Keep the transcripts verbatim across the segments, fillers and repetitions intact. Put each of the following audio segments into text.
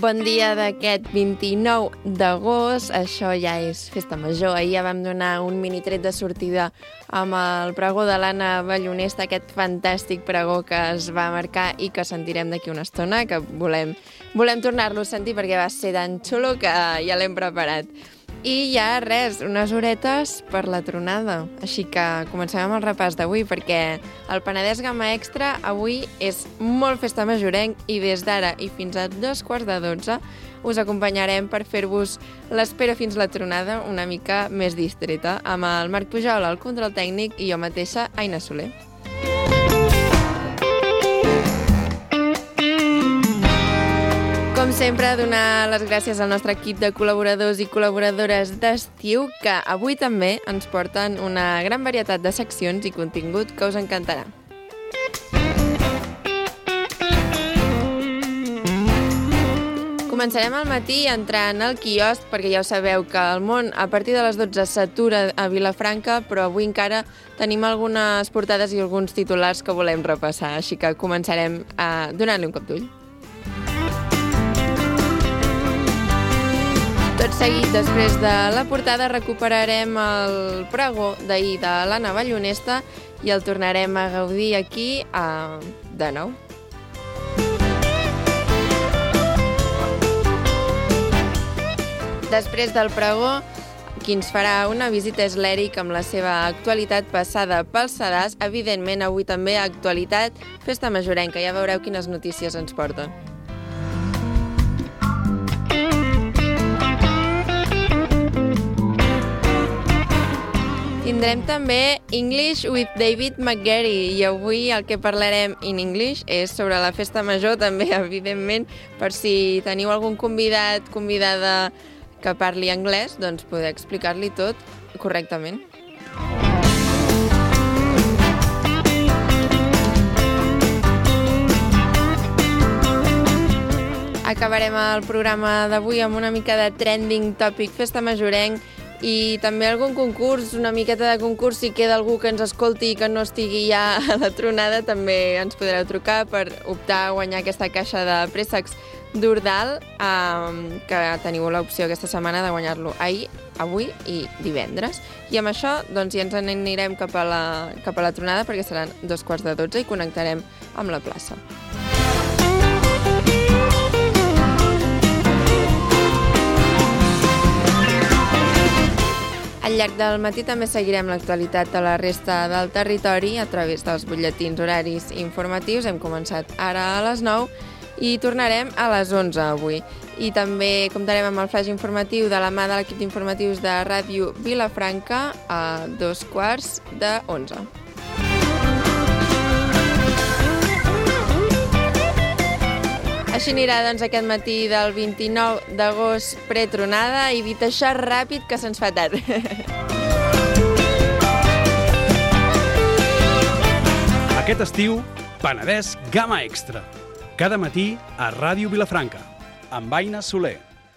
Bon dia d'aquest vint-i-nou d'agost, això ja és festa major. Ahir ja vam donar un mini tret de sortida amb el pregó de l'Anna Ballonesta, aquest fantàstic pregó que es va marcar i que sentirem d'aquí una estona, que volem, volem tornar-lo a sentir perquè va ser tan xulo que ja l'hem preparat. I ja res, unes horetes per la tronada. Així que comencem amb el repàs d'avui, perquè el Penedès Gamma Extra avui és molt festa majorenc i des d'ara i fins a dos quarts de dotze us acompanyarem per fer-vos l'espera fins la tronada una mica més distreta, amb el Marc Pujol, el control tècnic, i jo mateixa, Aina Soler. Com sempre, donar les gràcies al nostre equip de col·laboradors i col·laboradores d'estiu, que avui també ens porten una gran varietat de seccions i contingut que us encantarà. Començarem al matí entrant al quiosc, perquè ja ho sabeu que el món a partir de les dotze s'atura a Vilafranca, però avui encara tenim algunes portades i alguns titulars que volem repassar, així que començarem a donant-li un cop d'ull. Tot seguit, després de la portada, recuperarem el pregó d'ahir de l'Anna Ballonesta i el tornarem a gaudir aquí a... de nou. Després del pregó, qui ens farà una visita és l'Eric amb la seva actualitat passada pel sedàs. Evidentment, avui també actualitat festa majorenca. Ja veureu quines notícies ens porten. Tindrem també English with David McGarry i avui el que parlarem in English és sobre la festa major també, evidentment, per si teniu algun convidat, convidada que parli anglès, doncs poder explicar-li tot correctament. Acabarem el programa d'avui amb una mica de trending topic festa majorenc i també algun concurs, una miqueta de concurs. Si queda algú que ens escolti i que no estigui ja a la tronada, també ens podreu trucar per optar a guanyar aquesta caixa de préssecs d'Ordal, eh, que teniu l'opció aquesta setmana de guanyar-lo ahir, avui i divendres. I amb això doncs, ja ens anirem cap a la, cap a la tronada, perquè seran dos quarts de dotze i connectarem amb la plaça. Al llarg del matí també seguirem l'actualitat de la resta del territori a través dels butlletins horaris informatius. Hem començat ara a les nou i tornarem a les onze avui. I també comptarem amb el flash informatiu de la mà de l'equip d'informatius de Ràdio Vilafranca a dos quarts de onze. Així anirà doncs, aquest matí del vint-i-nou d'agost pretronada, i dit això ràpid que se'ns fa tard. Aquest estiu, Penedès Gamma Extra. Cada matí a Ràdio Vilafranca, amb Aina Soler.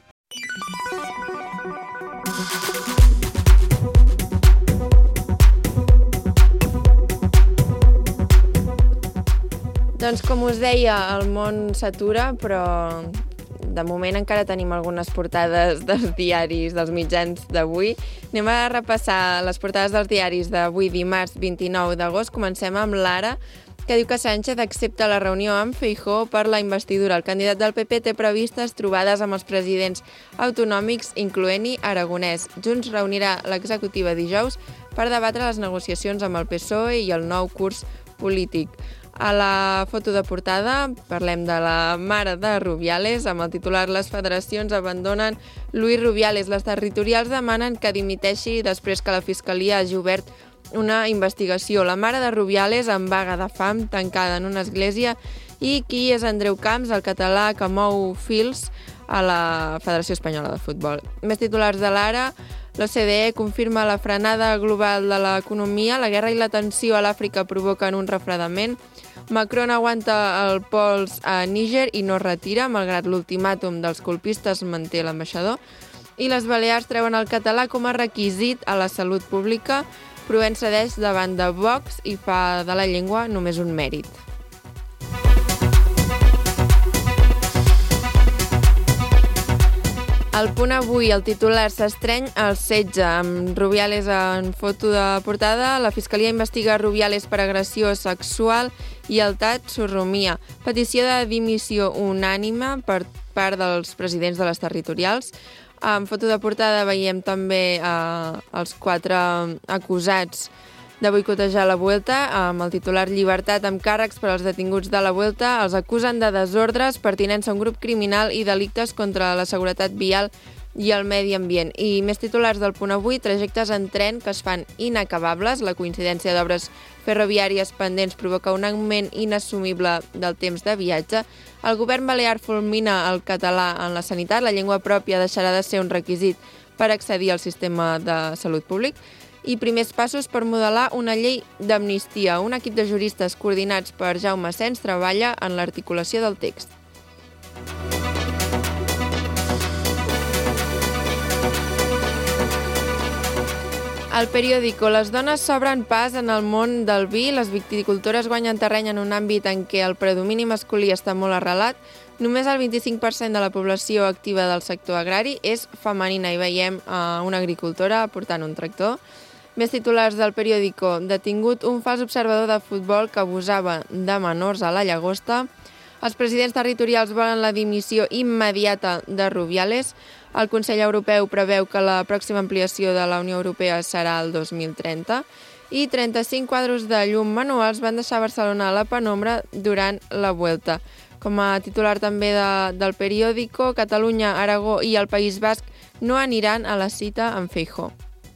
Doncs com us deia, el món s'atura, però de moment encara tenim algunes portades dels diaris, dels mitjans d'avui. Anem a repassar les portades dels diaris d'avui, dimarts vint-i-nou d'agost. Comencem amb l'Ara, que diu que Sánchez accepta la reunió amb Feijóo per la investidura. El candidat del P P té previstes trobades amb els presidents autonòmics, incloent-hi Aragonès. Junts reunirà l'executiva dijous per debatre les negociacions amb el P S O E i el nou curs polític. A la foto de portada parlem de la mare de Rubiales, amb el titular "Les federacions abandonen Luis Rubiales". Les territorials demanen que dimiteixi després que la Fiscalia hagi obert una investigació. La mare de Rubiales en vaga de fam, tancada en una església, i qui és Andreu Camps, el català que mou fils a la Federació Espanyola de Futbol. Més titulars de l'Ara. L'O C D E confirma la frenada global de l'economia. La guerra i la tensió a l'Àfrica provoquen un refredament. Macron aguanta el pols a Níger i no retira, malgrat l'ultimàtum dels colpistes manté l'ambaixador. I les Balears treuen el català com a requisit a la salut pública. Provença cedeix davant de Vox i fa de la llengua només un mèrit. Al Punt Avui, el titular s'estreny el setge, amb Rubiales en foto de portada. La Fiscalia investiga Rubiales per agressió sexual i el T A T sorrumia. Petició de dimissió unànime per part dels presidents de les territorials. En foto de portada veiem també eh, els quatre acusats de boicotejar la Vuelta, amb el titular Llibertat amb càrrecs per als detinguts de la Vuelta. Els acusen de desordres, pertinença a un grup criminal i delictes contra la seguretat vial i el medi ambient. I més titulars del Punt Avui, trajectes en tren que es fan inacabables. La coincidència d'obres ferroviàries pendents provoca un augment inassumible del temps de viatge. El govern balear fulmina el català en la sanitat. La llengua pròpia deixarà de ser un requisit per accedir al sistema de salut públic. I primers passos per modelar una llei d'amnistia. Un equip de juristes coordinats per Jaume Sens treballa en l'articulació del text. El periòdico. Les dones s'obren pas en el món del vi. Les viticultores guanyen terreny en un àmbit en què el predomini masculí està molt arrelat. Només el vint-i-cinc per cent de la població activa del sector agrari és femenina i veiem una agricultora portant un tractor. Més titulars del periòdico. Detingut un fals observador de futbol que abusava de menors a la Llagosta. Els presidents territorials volen la dimissió immediata de Rubiales. El Consell Europeu preveu que la pròxima ampliació de la Unió Europea serà el dos mil trenta. I trenta-cinc quadros de llum manuals van deixar Barcelona a la penombra durant la Vuelta. Com a titular també de, del periòdico, Catalunya, Aragó i el País Basc no aniran a la cita amb Feijóo.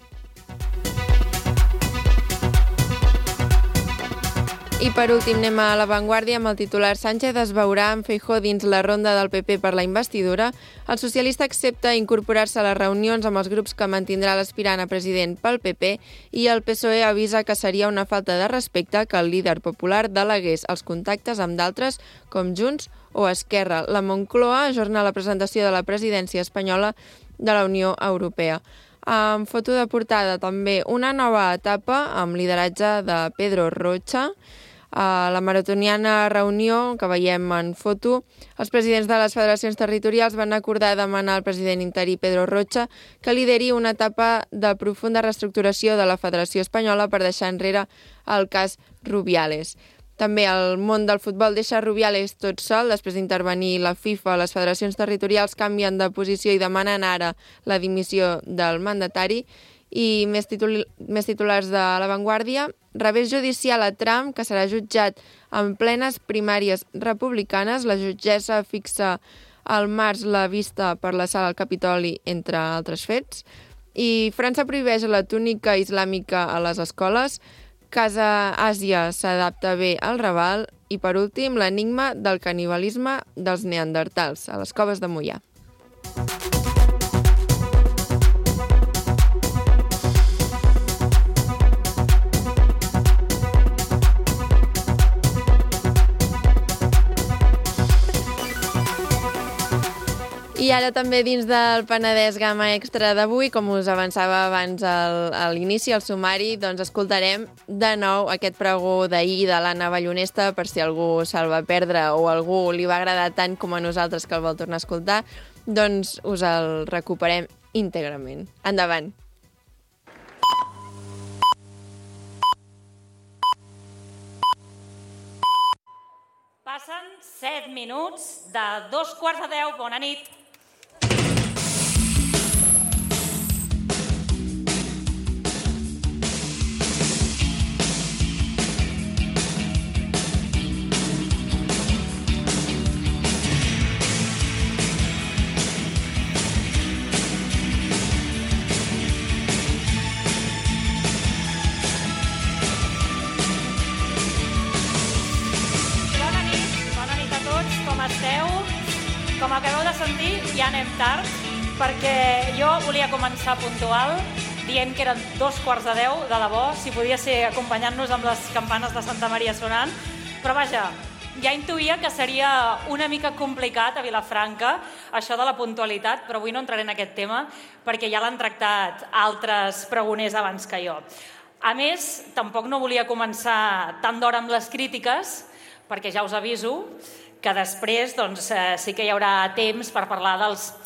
I per últim anem a La Vanguardia amb el titular Sánchez es veurà amb Feijóo dins la ronda del P P per la investidura. El socialista accepta incorporar-se a les reunions amb els grups que mantindrà l'aspirant a president pel P P i el P S O E avisa que seria una falta de respecte que el líder popular delegués els contactes amb d'altres com Junts o Esquerra. La Moncloa ajorna la presentació de la presidència espanyola de la Unió Europea. Amb foto de portada també una nova etapa amb lideratge de Pedro Rocha. A la maratoniana reunió que veiem en foto, els presidents de les federacions territorials van acordar demanar al president interí Pedro Rocha que lideri una etapa de profunda reestructuració de la Federació Espanyola per deixar enrere el cas Rubiales. També el món del futbol deixa Rubiales tot sol. Després d'intervenir la FIFA, les federacions territorials canvien de posició i demanen ara la dimissió del mandatari. I més, titul més titulars de La Vanguardia. Revés judicial a Trump, que serà jutjat en plenes primàries republicanes. La jutgessa fixa al març la vista per la sala al Capitoli, entre altres fets. I França prohibeix la túnica islàmica a les escoles. Casa Àsia s'adapta bé al Raval. I per últim, l'enigma del canibalisme dels neandertals a les coves de Moià. I ara també dins del Penedès Gamma Extra d'avui, com us avançava abans al, a l'inici, al sumari, doncs escoltarem de nou aquest pregó d'ahir de l'Anna Ballonesta, per si algú se'l va perdre o algú li va agradar tant com a nosaltres que el vol tornar a escoltar, doncs us el recuperem íntegrament. Endavant! Passen set minuts de dos quarts de deu. Bona nit. Com acabeu de sentir, ja anem tard, perquè jo volia començar puntual dient que eren dos quarts de deu, de debò, si podia ser acompanyant-nos amb les campanes de Santa Maria sonant, però vaja, ja intuïa que seria una mica complicat a Vilafranca això de la puntualitat, però avui no entraré en aquest tema perquè ja l'han tractat altres pregoners abans que jo. A més, tampoc no volia començar tan d'hora amb les crítiques, perquè ja us aviso que després doncs, sí que hi haurà temps per parlar dels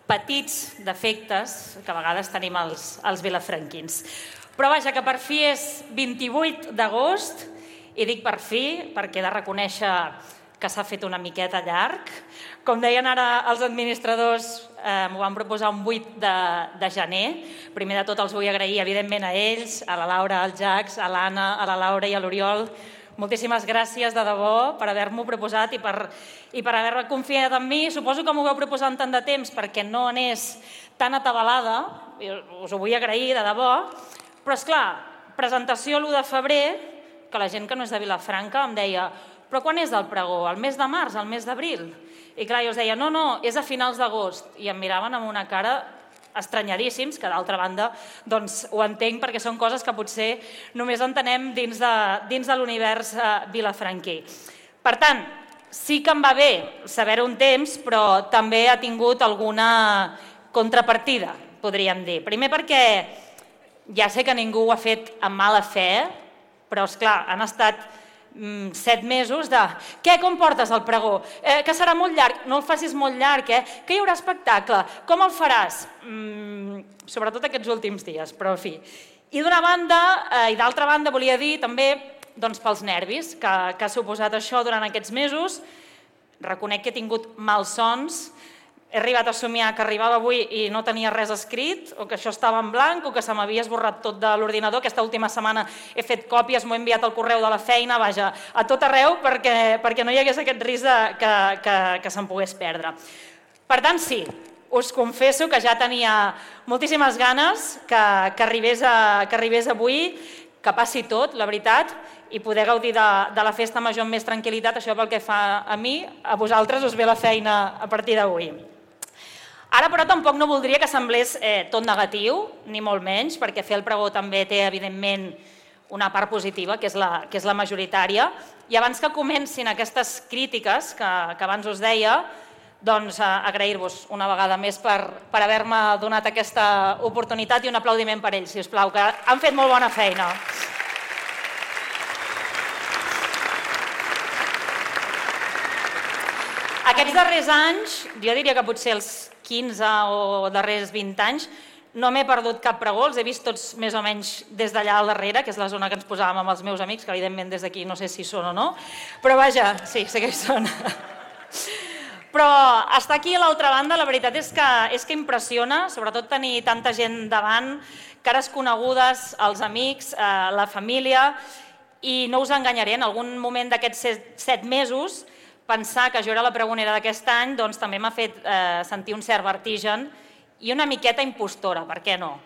petits defectes que a vegades tenim els, els vilafranquins. Però vaja, que per fi és vint-i-vuit d'agost, i dic per fi perquè he de reconèixer que s'ha fet una miqueta llarg. Com deien ara els administradors, eh, m'ho van proposar un vuit de, de gener. Primer de tot els vull agrair, evidentment, a ells, a la Laura, al Jax, a l'Anna, a la Laura i a l'Oriol. Moltíssimes gràcies, de debò, per haver-m'ho proposat i per, i per haver confiat en mi. Suposo que m'ho vau proposar en tant de temps perquè no anés tan atabalada, us ho vull agrair, de debò. Però, esclar, presentació l'u de febrer, que la gent que no és de Vilafranca em deia però quan és el pregó? El mes de març, el mes d'abril? I clar, jo els deia, no, no, és a finals d'agost. I em miraven amb una cara estranyadíssims, que d'altra banda doncs, ho entenc perquè són coses que potser només entenem dins de, dins de l'univers eh, vilafranquí. Per tant, sí que em va bé saber-ho un temps, però també ha tingut alguna contrapartida, podríem dir. Primer perquè ja sé que ningú ho ha fet amb mala fe, però, esclar, han estat mm, set mesos de què, com portes el pregó? Eh, que serà molt llarg? No el facis molt llarg, eh? Que hi haurà espectacle? Com el faràs? Mm, sobretot aquests últims dies, però en fi. I d'una banda, eh, i d'altra banda, volia dir també doncs, pels nervis que, que ha suposat això durant aquests mesos. Reconec que he tingut malsons. He arribat a somiar que arribava avui i no tenia res escrit, o que això estava en blanc, o que se m'havia esborrat tot de l'ordinador. Aquesta última setmana he fet còpies, m'ho he enviat al correu de la feina, vaja, a tot arreu, perquè, perquè no hi hagués aquest risc de, que, que, que se'n pogués perdre. Per tant, sí, us confesso que ja tenia moltíssimes ganes que, que, arribés, a, que arribés avui, que passi tot, la veritat, i poder gaudir de, de la festa major amb més tranquil·litat. Això pel que fa a mi, a vosaltres us ve la feina a partir d'avui. Ara, però, tampoc no voldria que semblés eh, tot negatiu, ni molt menys, perquè fer el pregó també té, evidentment, una part positiva, que és la, que és la majoritària. I abans que comencin aquestes crítiques que, que abans us deia, doncs eh, agrair-vos una vegada més per, per haver-me donat aquesta oportunitat i un aplaudiment per ells, si us plau, que han fet molt bona feina. Aquests darrers anys, jo diria que potser els quinze o darrers vint anys, no m'he perdut cap pregó, els he vist tots més o menys des d'allà al darrere, que és la zona que ens posàvem amb els meus amics, que evidentment des d'aquí no sé si són o no, però vaja, sí, sé que hi són. Però estar aquí a l'altra banda, la veritat és que, és que impressiona, sobretot tenir tanta gent davant, cares conegudes, els amics, eh, la família, i no us enganyaré, en algun moment d'aquests set, set mesos, pensar que jo era la pregonera d'aquest any doncs, també m'ha fet eh, sentir un cert vertigen i una miqueta impostora, per què no?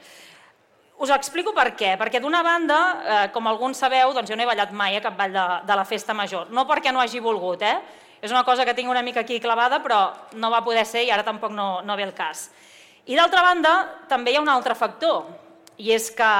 Us explico per què. Perquè d'una banda, eh, com alguns sabeu, doncs jo no he ballat mai a cap ball de, de la festa major. No perquè no hagi volgut, eh? És una cosa que tinc una mica aquí clavada, però no va poder ser i ara tampoc no, no ve el cas. I d'altra banda, també hi ha un altre factor, i és que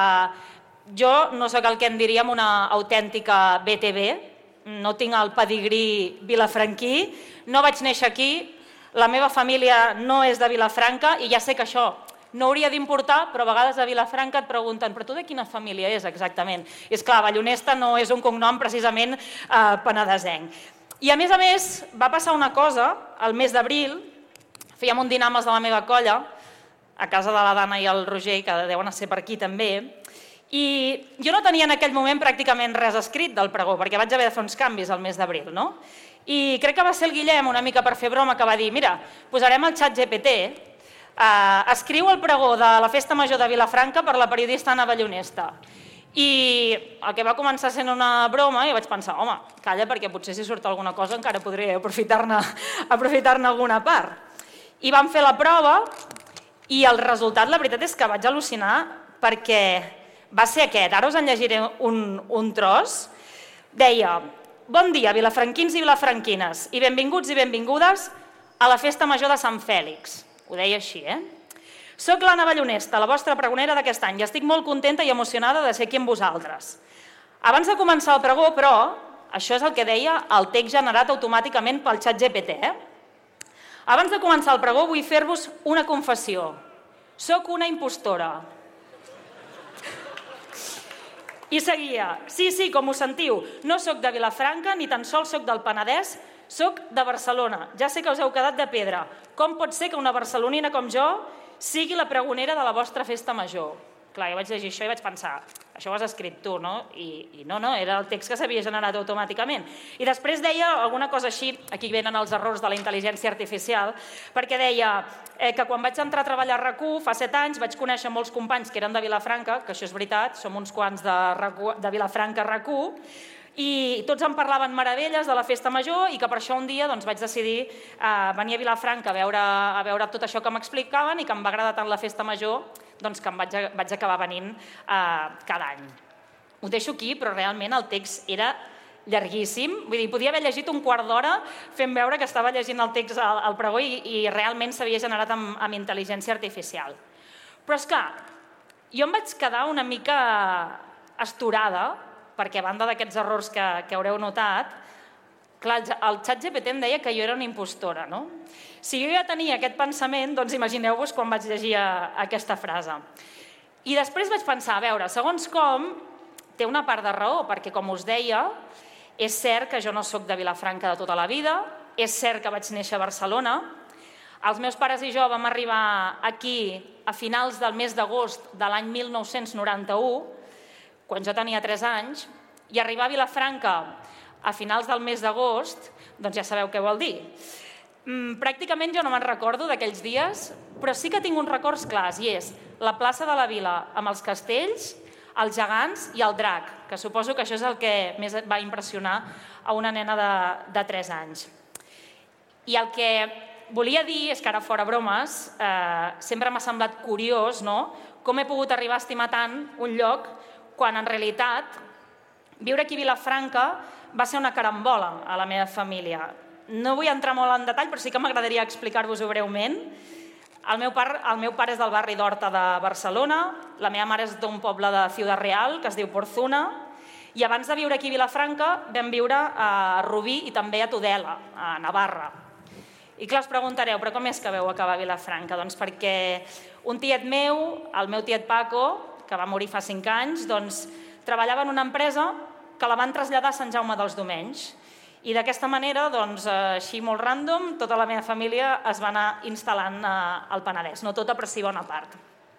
jo no sóc el que en diríem una autèntica B T V, no tinc el pedigrí vilafranquí, no vaig néixer aquí, la meva família no és de Vilafranca i ja sé que això no hauria d'importar, però a vegades a Vilafranca et pregunten però tu de quina família és exactament? I és clar, Ballonesta no és un cognom precisament eh, penedesenc. I a més a més va passar una cosa, al mes d'abril, fèiem un dinar amb els de la meva colla, a casa de la Dana i el Roger, que deuen ser per aquí també, i jo no tenia en aquell moment pràcticament res escrit del pregó, perquè vaig haver de fer uns canvis al mes d'abril, no? I crec que va ser el Guillem, una mica per fer broma, que va dir mira, posarem el xat G P T, eh, escriu el pregó de la Festa Major de Vilafranca per la periodista Anna Ballonesta. I el que va començar sent una broma, i vaig pensar, home, calla, perquè potser si surt alguna cosa encara podré aprofitar-ne aprofitar-ne alguna part. I vam fer la prova i el resultat, la veritat és que vaig al·lucinar perquè va ser aquest, ara us en llegiré un, un tros. Deia, bon dia, vilafranquins i vilafranquines, i benvinguts i benvingudes a la Festa Major de Sant Fèlix. Ho deia així, eh? Soc l'Anna Ballonesta, la vostra pregonera d'aquest any, i estic molt contenta i emocionada de ser aquí amb vosaltres. Abans de començar el pregó, però, això és el que deia el text generat automàticament pel xat G P T, eh? Abans de començar el pregó vull fer-vos una confessió. Soc una impostora. I seguia, sí, sí, com ho sentiu, no sóc de Vilafranca ni tan sols sóc del Penedès, Soc de Barcelona, ja sé que us heu quedat de pedra. Com pot ser que una barcelonina com jo sigui la pregonera de la vostra festa major? Clar, jo vaig llegir això i vaig pensar, això ho has escrit tu, no? I no, no, era el text que s'havia generat automàticament. I després deia alguna cosa així, aquí venen els errors de la intel·ligència artificial, perquè deia que quan vaig entrar a treballar a RAC u fa set anys vaig conèixer molts companys que eren de Vilafranca, que això és veritat, som uns quants de Vilafranca a RAC u, i tots em parlaven meravelles de la festa major i que per això un dia vaig decidir venir a Vilafranca a veure tot això que m'explicaven i que em va agradar tant la festa major que em vaig acabar venint cada any. Ho deixo aquí, però realment el text era llarguíssim, vull dir, podia haver llegit un quart d'hora fent veure que estava llegint el text al pregó i realment s'havia generat amb intel·ligència artificial. Però és clar, jo em vaig quedar una mica astorada perquè a banda d'aquests errors que haureu notat, clar, el ChatGPT em deia que jo era una impostora, no? Si jo ja tenia aquest pensament, doncs imagineu-vos quan vaig llegir aquesta frase. I després vaig pensar, a veure, segons com, té una part de raó, perquè com us deia, és cert que jo no soc de Vilafranca de tota la vida, és cert que vaig néixer a Barcelona, els meus pares i jo vam arribar aquí a finals del mes d'agost de l'any mil nou-cents noranta-u, quan jo tenia tres anys, i arribar a Vilafranca a finals del mes d'agost, doncs ja sabeu què vol dir. Pràcticament jo no me'n recordo d'aquells dies, però sí que tinc uns records clars, i és la plaça de la Vila amb els castells, els gegants i el drac, que suposo que això és el que més va impressionar a una nena de tres anys. I el que volia dir és que ara, fora bromes, sempre m'ha semblat curiós com he pogut arribar a estimar tant un lloc quan en realitat viure aquí a Vilafranca va ser una carambola a la meva família. No vull entrar molt en detall, però sí que m'agradaria explicar-vos-ho breument. El meu pare és del barri d'Horta de Barcelona, la meva mare és d'un poble de Ciudad Real, que es diu Porzuna, i abans de viure aquí a Vilafranca vam viure a Rubí i també a Tudela, a Navarra. I clar, us preguntareu, però com és que vau acabar a Vilafranca? Doncs perquè un tiet meu, el meu tiet Paco, que va morir fa cinc anys, doncs treballava en una empresa que la van traslladar a Sant Jaume dels Domenys. I d'aquesta manera, doncs, així molt random, tota la meva família es va anar instal·lant al Penedès. No tota, però sí bona part.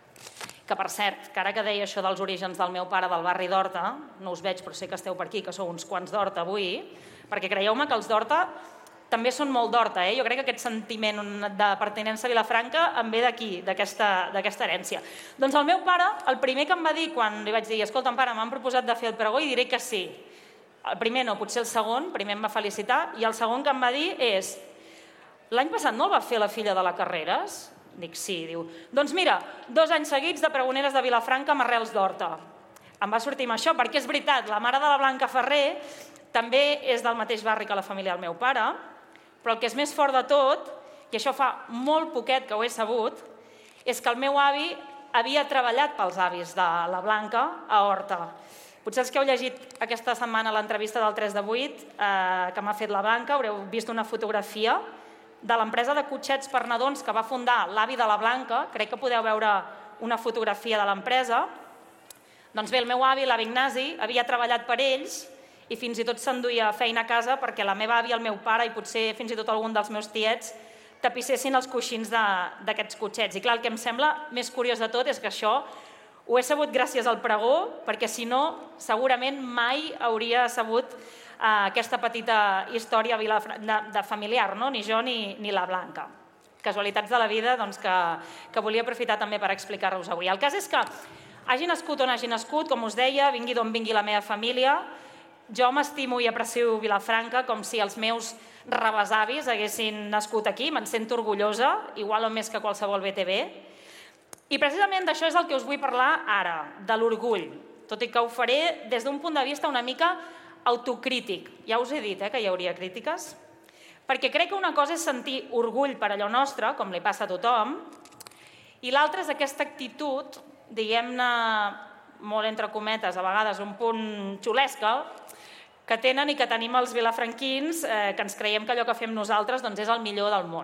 Que, per cert, que ara que deia això dels orígens del meu pare del barri d'Horta, no us veig, però sé que esteu per aquí, que sou uns quants d'Horta avui, perquè creieu-me que els d'Horta també són molt d'Horta. Jo crec que aquest sentiment de pertinença a Vilafranca em ve d'aquí, d'aquesta herència. Doncs el meu pare, el primer que em va dir quan li vaig dir escolta'm, pare, m'han proposat de fer el pregó i diré que sí. El primer no, potser el segon, primer em va felicitar, i el segon que em va dir és l'any passat no el va fer la filla de la Carreras? Dic, sí, diu. Doncs mira, dos anys seguits de pregoneres de Vilafranca amb arrels d'Horta. Em va sortir amb això, perquè és veritat, la mare de la Blanca Ferrer també és del mateix barri que la família del meu pare, però el que és més fort de tot, i això fa molt poquet que ho he sabut, és que el meu avi havia treballat pels avis de la Blanca a Horta. Potser els que heu llegit aquesta setmana l'entrevista del tres de vuit que m'ha fet la Blanca, haureu vist una fotografia de l'empresa de cotxets per nadons que va fundar l'avi de la Blanca. Crec que podeu veure una fotografia de l'empresa. Doncs bé, el meu avi, l'avi Ignasi, havia treballat per ells i fins i tot s'enduia feina a casa perquè la meva àvia, el meu pare i potser fins i tot algun dels meus tiets tapissessin els coixins d'aquests cotxets. I clar, el que em sembla més curiós de tot és que això ho he sabut gràcies al pregó, perquè si no, segurament mai hauria sabut aquesta petita història de familiar, ni jo ni la Blanca. Casualitats de la vida que volia aprofitar també per explicar-vos avui. El cas és que hagi nascut on hagi nascut, com us deia, vingui d'on vingui la meva família, jo m'estimo i aprecio Vilafranca com si els meus rebesavis haguessin nascut aquí, me'n sento orgullosa, igual o més que qualsevol B T V. I precisament d'això és el que us vull parlar ara, de l'orgull, tot i que ho faré des d'un punt de vista una mica autocrític. Ja us he dit que hi hauria crítiques, perquè crec que una cosa és sentir orgull per allò nostre, com li passa a tothom, i l'altra és aquesta actitud, diguem-ne, molt entre cometes, a vegades un punt xulesca, que tenen i que tenim els vilafranquins, que ens creiem que allò que fem nosaltres és el millor del món.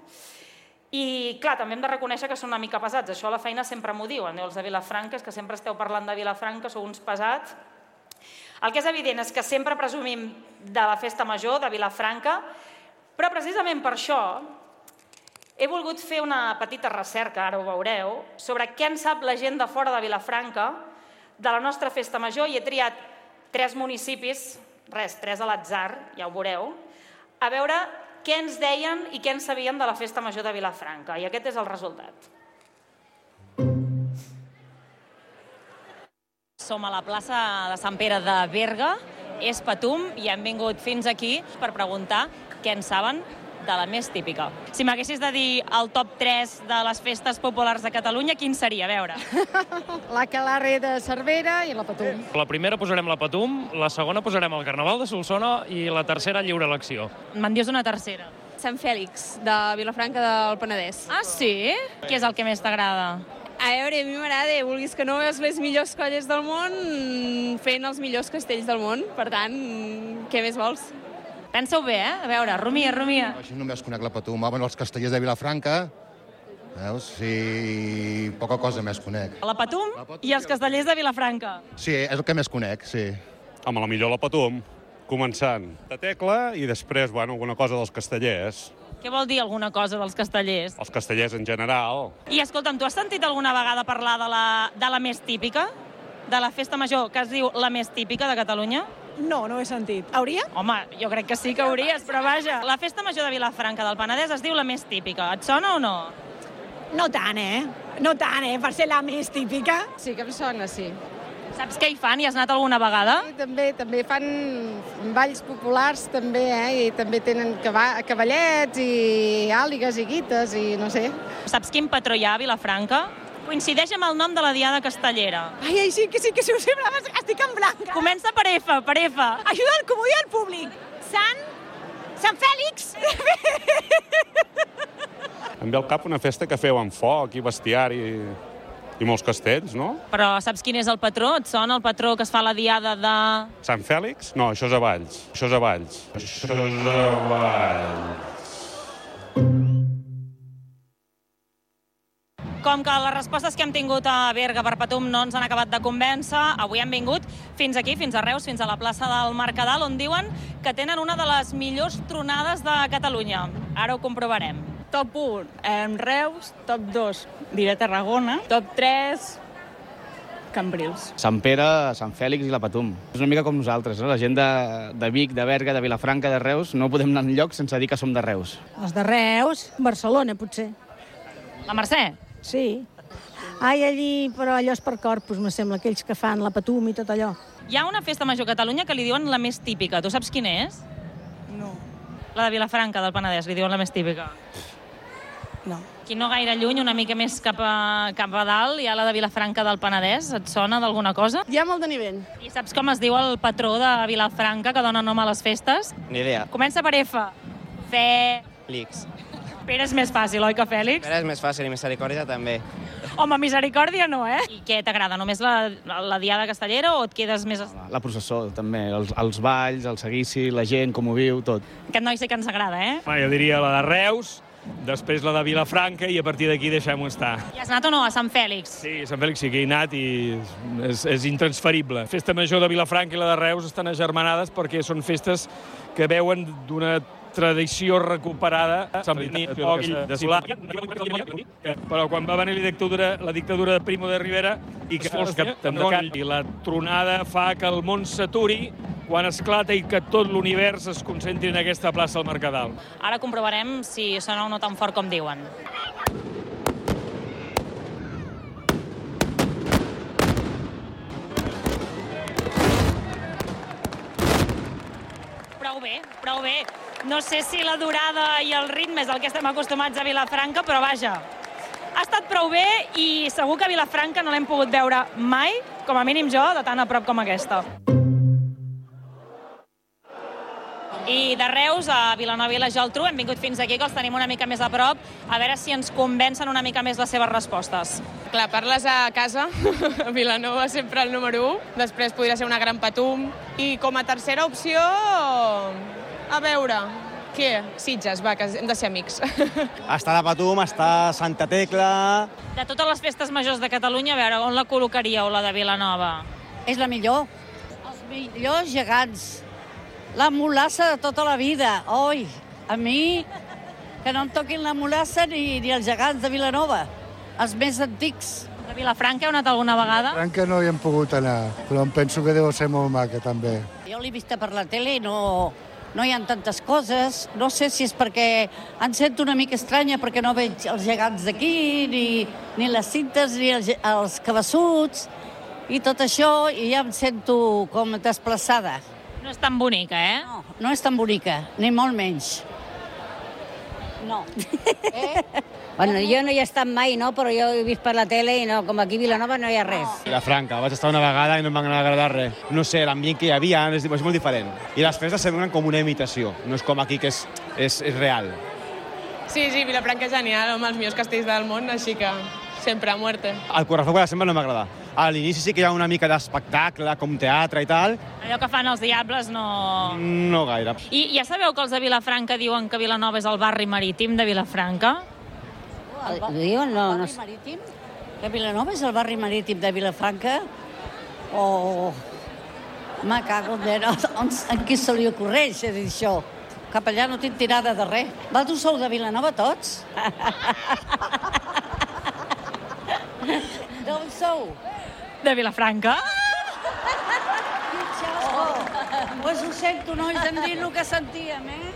I, clar, també hem de reconèixer que són una mica pesats. Això a la feina sempre m'ho diuen, els de Vilafranca, que sempre esteu parlant de Vilafranca, sou uns pesats. El que és evident és que sempre presumim de la festa major, de Vilafranca, Però precisament per això he volgut fer una petita recerca, ara ho veureu, sobre què en sap la gent de fora de Vilafranca de la nostra festa major, i he triat tres municipis, res, tres a l'atzar, ja ho veureu, a veure què ens deien i què en sabien de la festa major de Vilafranca, i aquest és el resultat. Som a la plaça de Sant Pere de Berga, és Patum, i hem vingut fins aquí per preguntar què en saben de la més típica. Si m'haguessis de dir el top tres de les festes populars de Catalunya, quin seria? A veure. La Calarre de Cervera i la Patum. La primera posarem la Patum, la segona posarem el Carnaval de Solsona i la tercera lliure elecció. Me'n dius una tercera? Sant Fèlix, de Vilafranca del Penedès. Ah, sí? Què és el que més t'agrada? A veure, a mi m'agrada, vulguis que no, veus les millors colles del món fent els millors castells del món. Per tant, què més vols? Pensa-ho bé, eh? A veure, rumia, rumia. Així només conec la Patum. Ah, bueno, els castellers de Vilafranca, veus? Sí, poca cosa més conec. La Patum, la Patum i els castellers de Vilafranca. Sí, és el que més conec, sí. Home, la millor la Patum, començant de Tecla i després, bueno, alguna cosa dels castellers. Què vol dir alguna cosa dels castellers? Els castellers en general. I escolta'm, tu has sentit alguna vegada parlar de la, de la més típica? De la festa major que es diu la més típica de Catalunya? No, no he sentit. Hauria? Home, jo crec que sí que hauries, però vaja. La festa major de Vilafranca del Penedès es diu la més típica. Et sona o no? No tant, eh? No tant, eh? Per ser la més típica. Sí que em sona, sí. Saps què hi fan? Hi has anat alguna vegada? Sí, també, també fan balls populars, també, eh? I també tenen cava cavallets i àligues i guites i no sé. Saps quin patró hi ha a Vilafranca? Coincideix amb el nom de la Diada Castellera. Ai, ai, sí, que sí, que sí, ho sé, estic en blanc. Comença per F, per F. Ajuda el comú i el públic. Sant... Sant Fèlix. Em ve al cap una festa que feu amb foc i bestiari i molts castells, no? Però saps quin és el patró? Et sona el patró que es fa la Diada de... Sant Fèlix? No, això és a Valls. Això és a Valls. Això és a Valls. Com que les respostes que hem tingut a Berga per Patum no ens han acabat de convèncer, avui hem vingut fins aquí, fins a Reus, fins a la plaça del Mercadal, on diuen que tenen una de les millors tronades de Catalunya. Ara ho comprovarem. Top u, eh, Reus. Top dos, diré Tarragona. Top tres, Cambrils. Sant Pere, Sant Fèlix i la Patum. És una mica com nosaltres, no? La gent de, de Vic, de Berga, de Vilafranca, de Reus, no podem anar enlloc sense dir que som de Reus. Els de Reus, Barcelona, potser. La Mercè? Sí. Ai, allí, però allò és per corpus, me sembla, aquells que fan la Patum i tot allò. Hi ha una festa major a Catalunya que li diuen la més típica. Tu saps quina és? No. La de Vilafranca, del Penedès, li diuen la més típica. No. Aquí no gaire lluny, una mica més cap a, cap a dalt, hi ha la de Vilafranca del Penedès. Et sona d'alguna cosa? Hi ha molt de nivell. I saps com es diu el patró de Vilafranca, que dona nom a les festes? Ni idea. Comença per F. Fèlix. Pere és més fàcil, oi que Fèlix? Pere és més fàcil i Misericòrdia també. Home, Misericòrdia no, eh? I què t'agrada? Només la, la Diada Castellera o et quedes més... La processó també, els, els balls, el seguici, la gent, com ho viu, tot. Aquest noi sí que ens agrada, eh? Ah, jo diria la de Reus, després la de Vilafranca i a partir d'aquí deixem-ho estar. I has anat o no a Sant Fèlix? Sí, Sant Fèlix sí que he anat i és, és intransferible. Festa major de Vilafranca i la de Reus estan agermanades perquè són festes que veuen d'una tradició recuperada, però quan va venir la dictadura, la dictadura de Primo de Rivera i que i la tronada fa que el món s'aturi quan esclata i que tot l'univers es concentri en aquesta plaça al Mercadal. Ara comprovarem si sona o no tan fort com diuen. Prou bé, prou bé. No sé si la durada i el ritme és el que estem acostumats a Vilafranca, però vaja, ha estat prou bé i segur que a Vilafranca no l'hem pogut veure mai, com a mínim jo, de tan a prop com aquesta. I de Reus a Vilanova i la Geltrú hem vingut fins aquí, que els tenim una mica més a prop, a veure si ens convencen una mica més les seves respostes. Clar, parles a casa, a Vilanova sempre el número u, després podria ser una gran Patum, i com a tercera opció, a veure, què? Sitges, va, que hem de ser amics. Està la Patum, està Santa Tecla... De totes les festes majors de Catalunya, a veure, on la col·locaríeu, la de Vilanova? És la millor. Els millors gegants. La mulassa de tota la vida, oi! A mi, que no em toquin la Molassa ni, ni els gegants de Vilanova, els més antics. A Vilafranca heu anat alguna vegada? A Vilafranca no hi hem pogut anar, però em penso que deu ser molt maca, també. Jo l'he vista per la tele i no, no hi ha tantes coses. No sé si és perquè em sento una mica estranya perquè no veig els gegants d'aquí, ni, ni les cintes, ni els, els cabassuts, i tot això, i ja em sento com desplaçada. No és tan bonica, eh? No, no és tan bonica, ni molt menys. No. Eh? Bueno, jo no hi he estat mai, no? Però jo he vist per la tele i no, com aquí a Vilanova no hi ha res. Vilafranca, vaig estar una vegada i no em va agradar res. No sé, l'ambient que hi havia és, és molt diferent. I les festes semblen com una imitació, no és com aquí que és, és, és real. Sí, sí, Vilafranca és genial, home, els millors castells del món, així que sempre a muerte. El Correfoc de sempre no m'agrada. A l'inici sí que hi ha una mica d'espectacle, com teatre i tal. Allò que fan els diables no... No gaire. I ja sabeu que els de Vilafranca diuen que Vilanova és el barri marítim de Vilafranca? El ba- Diuen, no, el no barri sé. marítim? Que Vilanova és el barri marítim de Vilafranca? O... Me cago en Déu, on, en qui se li ocorreix a dir això? Cap allà no tinc tirada de res. Vosaltres sou de Vilanova tots? D'on sou? De Vilafranca? Oh, pues ho sento, nois, em dir el que sentíem, eh?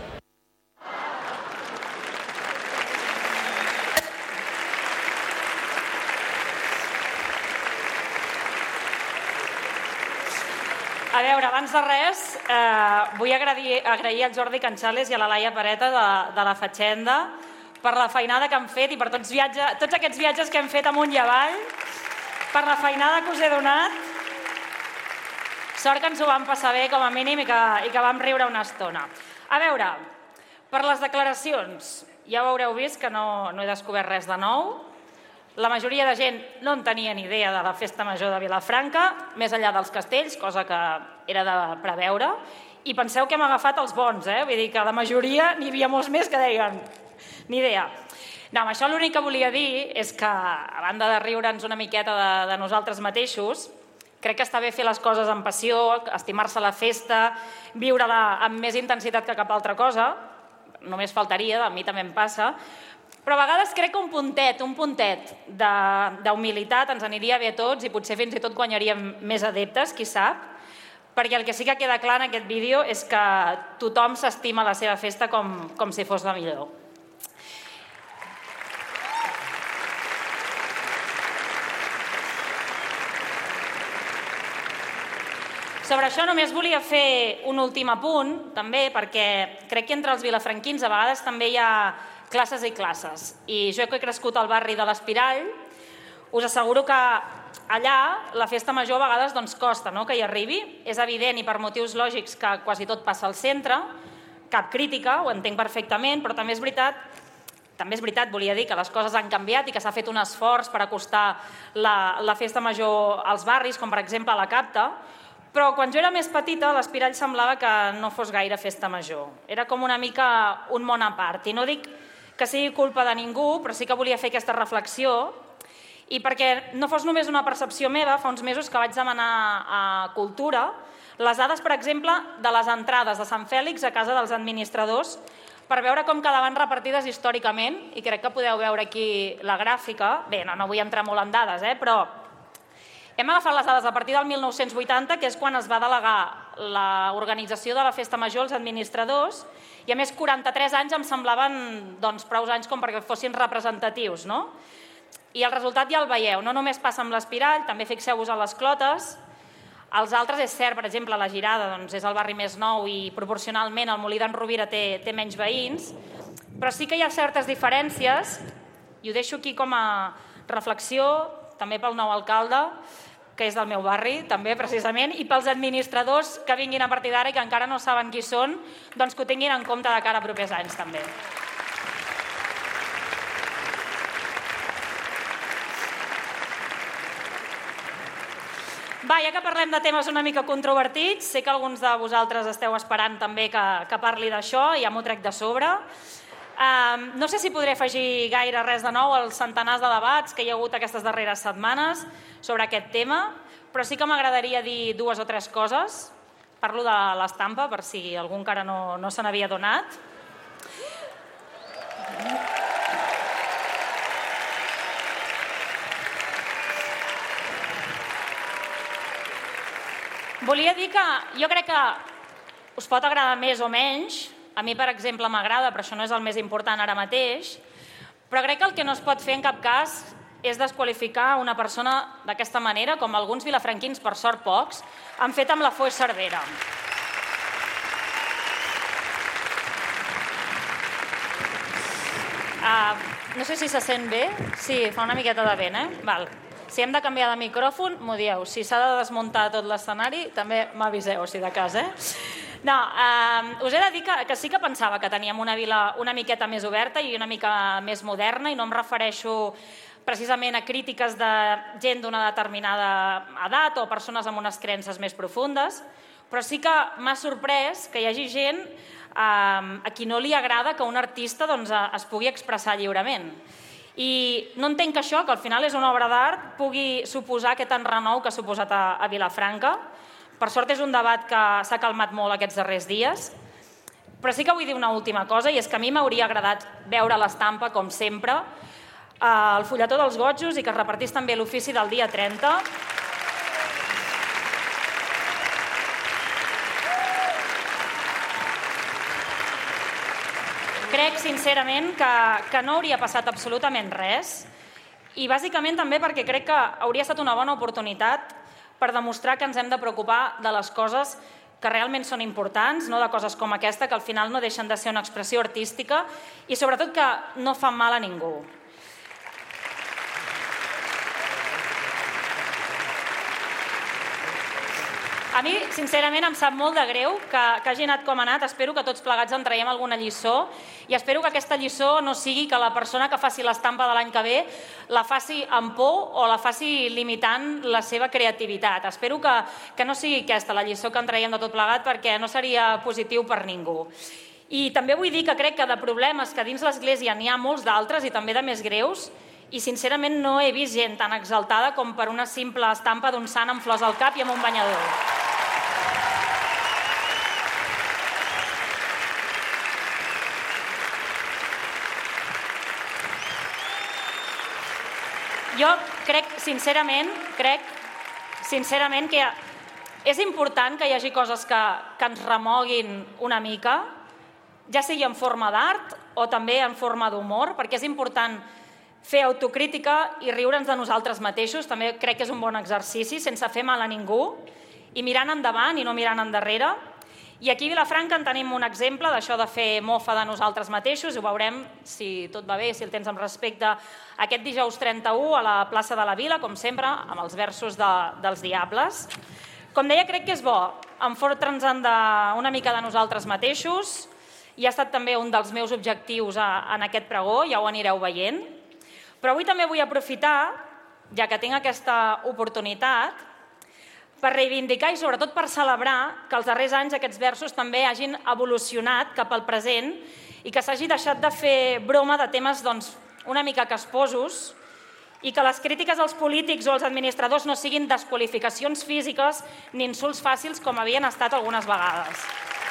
A veure, abans de res, eh, vull agrair, agrair al Jordi Canxales i a la Laia Pareta de, de la Fatxenda per la feinada que han fet i per tots, viatge, tots aquests viatges que hem fet amunt i avall, per la feinada que us he donat. Sort que ens ho vam passar bé, com a mínim, i que, i que vam riure una estona. A veure, per les declaracions, ja ho haureu vist que no, no he descobert res de nou. La majoria de gent no en tenia ni idea de la festa major de Vilafranca, més enllà dels castells, cosa que era de preveure. I penseu que hem agafat els bons, eh? Vull dir que la majoria n'hi havia molts més que deien ni idea. No, amb això l'únic que volia dir és que, a banda de riure'ns una miqueta de, de nosaltres mateixos, crec que està bé fer les coses amb passió, estimar-se la festa, viure-la amb més intensitat que cap altra cosa. Només faltaria, a mi també em passa. Però a vegades crec que un puntet, un puntet d'humilitat ens aniria bé a tots i potser fins i tot guanyaríem més adeptes, qui sap, perquè el que sí que queda clar en aquest vídeo és que tothom s'estima la seva festa com, com si fos la millor. Sobre això només volia fer un últim apunt, també, perquè crec que entre els vilafranquins a vegades també hi ha classes i classes. I jo que he crescut al barri de l'Espirall, us asseguro que allà la festa major a vegades doncs, costa no? que hi arribi. És evident i per motius lògics que quasi tot passa al centre, cap crítica, ho entenc perfectament, però també és veritat, també és veritat, volia dir que les coses han canviat i que s'ha fet un esforç per acostar la, la festa major als barris, com per exemple a la Capta, però quan jo era més petita l'Espirall semblava que no fos gaire festa major. Era com una mica un món a part. I no dic que sigui culpa de ningú, però sí que volia fer aquesta reflexió. I perquè no fos només una percepció meva, fa uns mesos que vaig demanar a Cultura les dades, per exemple, de les entrades de Sant Fèlix a casa dels administradors per veure com quedaven repartides històricament, i crec que podeu veure aquí la gràfica. Bé, no, no vull entrar molt en dades, eh? Però hem agafat les dades a partir del mil nou-cents vuitanta, que és quan es va delegar l'organització de la festa major als administradors, i a més quaranta-tres anys em semblaven doncs, prou anys com perquè fossin representatius, no? I el resultat ja el veieu, no només passa amb l'Espirall, també fixeu-vos a les Clotes. Els altres és cert, per exemple, la Girada doncs, és el barri més nou i proporcionalment el Molí d'en Rovira té, té menys veïns, però sí que hi ha certes diferències, i ho deixo aquí com a reflexió, també pel nou alcalde, que és del meu barri, també, precisament, i pels administradors que vinguin a partir d'ara i que encara no saben qui són, doncs que ho tinguin en compte de cara a propers anys, també. Va, ja que parlem de temes una mica controvertits, sé que alguns de vosaltres esteu esperant també que, que parli d'això, ja m'ho trec de sobre. Um, no sé si podré afegir gaire res de nou als centenars de debats que hi ha hagut aquestes darreres setmanes sobre aquest tema, però sí que m'agradaria dir dues o tres coses. Parlo de l'estampa, per si algú encara no, no se n'havia donat. Volia dir que jo crec que us pot agradar més o menys. A mi, per exemple, m'agrada, però això no és el més important ara mateix. Però crec que el que no es pot fer en cap cas és desqualificar una persona d'aquesta manera, com alguns vilafranquins, per sort pocs, han fet amb la Foix Cervera. Uh, no sé si se sent bé. Sí, fa una miqueta de vent, eh? Val. Si hem de canviar de micròfon, m'ho dieu. Si s'ha de desmuntar tot l'escenari, també m'aviseu, si de cas, eh? No, uh, us he de dir que, que sí que pensava que teníem una vila una miqueta més oberta i una mica més moderna, i no em refereixo precisament a crítiques de gent d'una determinada edat o persones amb unes creences més profundes, però sí que m'ha sorprès que hi hagi gent a qui no li agrada que un artista es pugui expressar lliurement. I no entenc que això, que al final és una obra d'art, pugui suposar aquest enrenou que ha suposat a Vilafranca. Per sort és un debat que s'ha calmat molt aquests darrers dies, però sí que vull dir una última cosa, i és que a mi m'hauria agradat veure l'estampa, com sempre, al fulletó dels Gotjos i que es repartís també l'ofici del dia trenta. Crec, sincerament, que, que no hauria passat absolutament res, i bàsicament també perquè crec que hauria estat una bona oportunitat per demostrar que ens hem de preocupar de les coses que realment són importants, no de coses com aquesta, que al final no deixen de ser una expressió artística i sobretot que no fan mal a ningú. A mi, sincerament, em sap molt de greu que, que hagi anat com ha anat. Espero que tots plegats en traiem alguna lliçó i espero que aquesta lliçó no sigui que la persona que faci l'estampa de l'any que ve la faci amb por o la faci limitant la seva creativitat. Espero que, que no sigui aquesta la lliçó que en traiem de tot plegat, perquè no seria positiu per ningú. I també vull dir que crec que de problemes que dins l'Església n'hi ha molts d'altres i també de més greus, i sincerament no he vist gent tan exaltada com per una simple estampa d'un sant amb flors al cap i amb un banyador. Jo crec, sincerament, crec, sincerament, que és important que hi hagi coses que, que ens remoguin una mica, ja sigui en forma d'art o també en forma d'humor, perquè és important fer autocrítica i riure'ns de nosaltres mateixos. També crec que és un bon exercici, sense fer mal a ningú, i mirant endavant i no mirant endarrere. I aquí a Vilafranca en tenim un exemple d'això de fer mofa de nosaltres mateixos, i ho veurem, si tot va bé, si el tens amb respecte, aquest dijous trenta-u a la plaça de la Vila, com sempre, amb els versos de, dels Diables. Com deia, crec que és bo enfotre'ns una mica de nosaltres mateixos, i ha estat també un dels meus objectius en aquest pregó, ja ho anireu veient. Però avui també vull aprofitar, ja que tinc aquesta oportunitat, per reivindicar i sobretot per celebrar que els darrers anys aquests versos també hagin evolucionat cap al present i que s'hagi deixat de fer broma de temes doncs, una mica casposos, i que les crítiques als polítics o als administradors no siguin desqualificacions físiques ni insults fàcils com havien estat algunes vegades.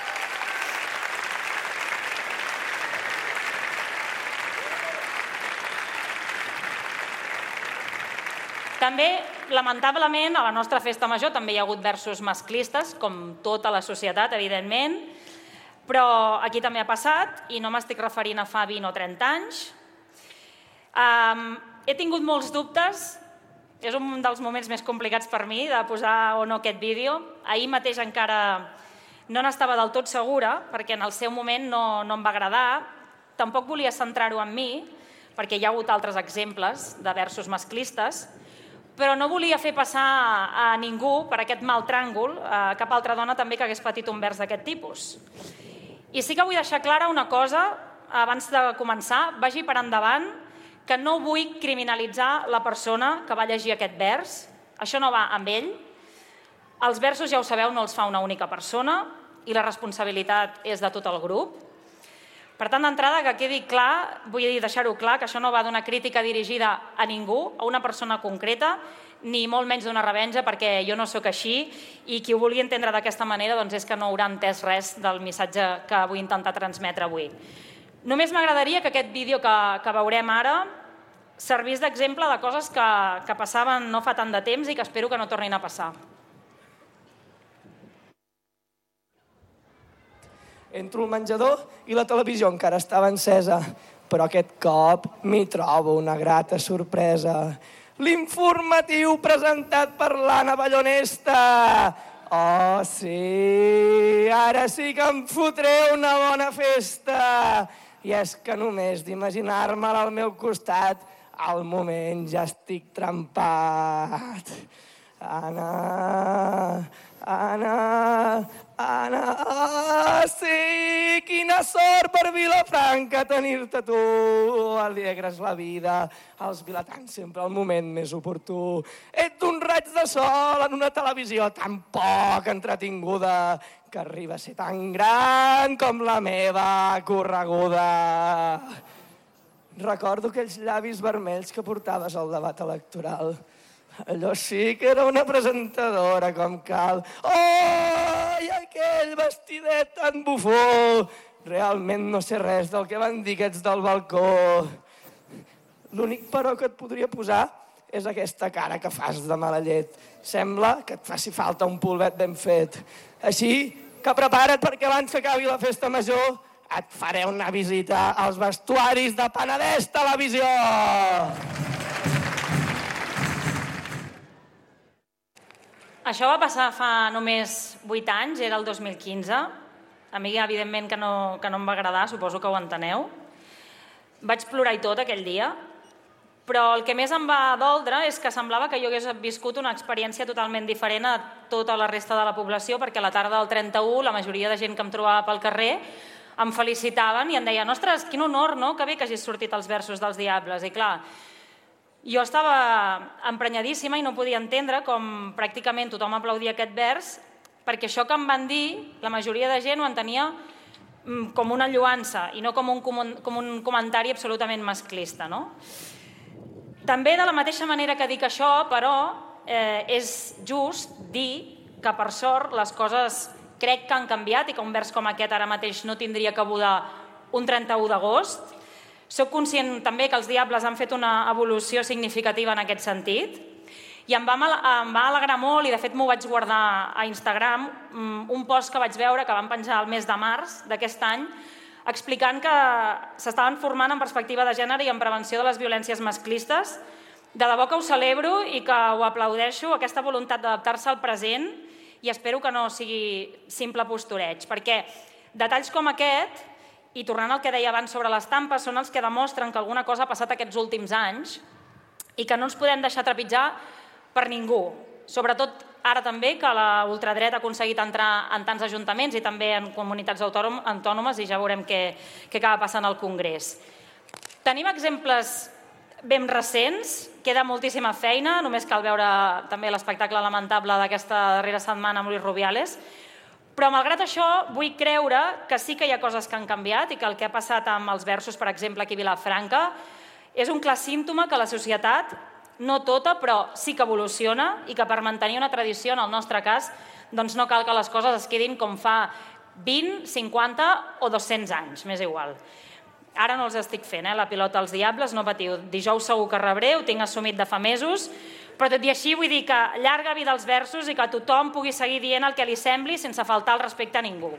També, lamentablement, a la nostra festa major també hi ha hagut versos masclistes, com tota la societat, evidentment, però aquí també ha passat, i no m'estic referint a fa vint o trenta anys. Um, he tingut molts dubtes, és un dels moments més complicats per mi, de posar o no aquest vídeo. Ahir mateix encara no n'estava del tot segura, perquè en el seu moment no, no em va agradar. Tampoc volia centrar-ho en mi, perquè hi ha hagut altres exemples de versos masclistes, però no volia fer passar a ningú per aquest mal tràngol, a cap altra dona també que hagués patit un vers d'aquest tipus. I sí que vull deixar clara una cosa, abans de començar, vagi per endavant, que no vull criminalitzar la persona que va llegir aquest vers. Això no va amb ell. Els versos, ja ho sabeu, no els fa una única persona i la responsabilitat és de tot el grup. Per tant, d'entrada, que quedi clar, vull deixar-ho clar, que això no va d'una crítica dirigida a ningú, a una persona concreta, ni molt menys d'una revenja, perquè jo no sóc així, i qui ho vulgui entendre d'aquesta manera doncs és que no haurà entès res del missatge que vull intentar transmetre avui. Només m'agradaria que aquest vídeo que, que veurem ara servís d'exemple de coses que, que passaven no fa tant de temps i que espero que no tornin a passar. Entro al menjador i la televisió encara estava encesa, però aquest cop m'hi trobo una grata sorpresa. L'informatiu presentat per l'Anna Ballonesta. Oh, sí, ara sí que em fotré una bona festa. I és que només d'imaginar-me'l al meu costat, al moment ja estic trempat. Anna, Anna, Anna, ah, sí, quina sort per Vilafranca tenir-te tu. Alegres la vida, els vilatans sempre al moment més oportú. Ets un raig de sol en una televisió tan poc entretinguda que arriba a ser tan gran com la meva correguda. Recordo aquells llavis vermells que portaves al debat electoral. Allò sí que era una presentadora com cal. Oh, i aquell vestidet tan bufó. Realment no sé res del que van dir aquests del balcó. L'únic però que et podria posar és aquesta cara que fas de mala llet. Sembla que et faci falta un polvet ben fet. Així que prepara't perquè abans que acabi la festa major et faré una visita als vestuaris de Penedès Televisió. Això va passar fa només vuit anys, era el dos mil quinze. A mi, evidentment, que no, que no em va agradar, suposo que ho enteneu. Vaig plorar i tot aquell dia, però el que més em va doldre és que semblava que jo hagués viscut una experiència totalment diferent a tota la resta de la població, perquè a la tarda del trenta-u la majoria de gent que em trobava pel carrer em felicitaven i em deien «Ostres, quin honor, no?, que bé que hagis sortit els versos dels Diables». I clar, jo estava emprenyadíssima i no podia entendre com pràcticament tothom aplaudia aquest vers, perquè això que em van dir, la majoria de gent ho entenia com una lloança i no com un, com un comentari absolutament masclista. No? També, de la mateixa manera que dic això, però, eh, és just dir que, per sort, les coses crec que han canviat i que un vers com aquest ara mateix no tindria cabuda un trenta-u d'agost. Soc conscient també que els Diables han fet una evolució significativa en aquest sentit i em va, em va alegrar molt, i de fet m'ho vaig guardar a Instagram, un post que vaig veure que van penjar el mes de març d'aquest any explicant que s'estaven formant en perspectiva de gènere i en prevenció de les violències masclistes. De debò que ho celebro i que ho aplaudeixo, aquesta voluntat d'adaptar-se al present, i espero que no sigui simple postureig, perquè detalls com aquest, i tornant al que deia abans sobre les tampes, són els que demostren que alguna cosa ha passat aquests últims anys i que no ens podem deixar trepitjar per ningú. Sobretot ara també que la ultradreta ha aconseguit entrar en tants ajuntaments i també en comunitats autònomes, i ja veurem què, què acaba passant al Congrés. Tenim exemples ben recents, queda moltíssima feina, només cal veure també l'espectacle lamentable d'aquesta darrera setmana amb Luis Rubiales, però malgrat això vull creure que sí que hi ha coses que han canviat i que el que ha passat amb els versos, per exemple, aquí a Vilafranca, és un clar símptoma que la societat, no tota, però sí que evoluciona i que per mantenir una tradició, en el nostre cas, doncs no cal que les coses es quedin com fa vint, cinquanta o dos-cents anys, m'és igual. Ara no els estic fent, eh, la pilota als Diables, no patiu. Dijous segur que rebré, ho tinc assumit de fa mesos, però tot i així vull dir que llarga vida als versos i que tothom pugui seguir dient el que li sembli sense faltar el respecte a ningú.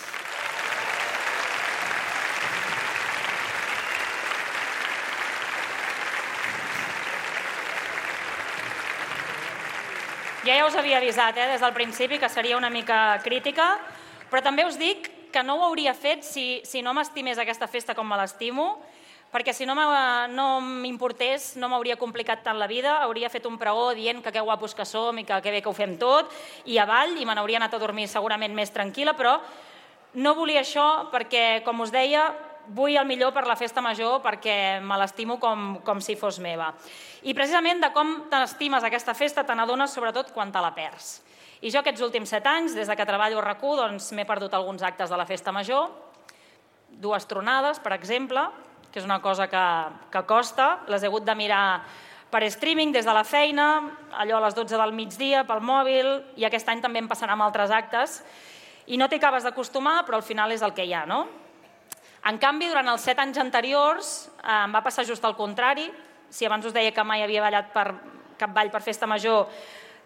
Ja ja us havia avisat eh, des del principi que seria una mica crítica, però també us dic que no ho hauria fet si, si no m'estimés aquesta festa com me l'estimo, perquè si no m'importés no m'hauria complicat tant la vida, hauria fet un pregó dient que que guapos que som i que que bé que ho fem tot, i avall, i me n'hauria anat a dormir segurament més tranquil·la, però no volia això perquè, com us deia, vull el millor per la festa major perquè me l'estimo com, com si fos meva. I precisament de com t'estimes aquesta festa te n'adones sobretot quan te la perds. I jo aquests últims set anys, des de que treballo a RAC u, doncs m'he perdut alguns actes de la festa major, dues tronades, per exemple, que és una cosa que, que costa, les he hagut de mirar per streaming des de la feina, allò a les dotze del migdia, pel mòbil, i aquest any també em passarà amb altres actes, i no t'hi acabes d'acostumar, però al final és el que hi ha, no? En canvi, durant els set anys anteriors em va passar just al contrari. Si abans us deia que mai havia ballat per cap ball per festa major,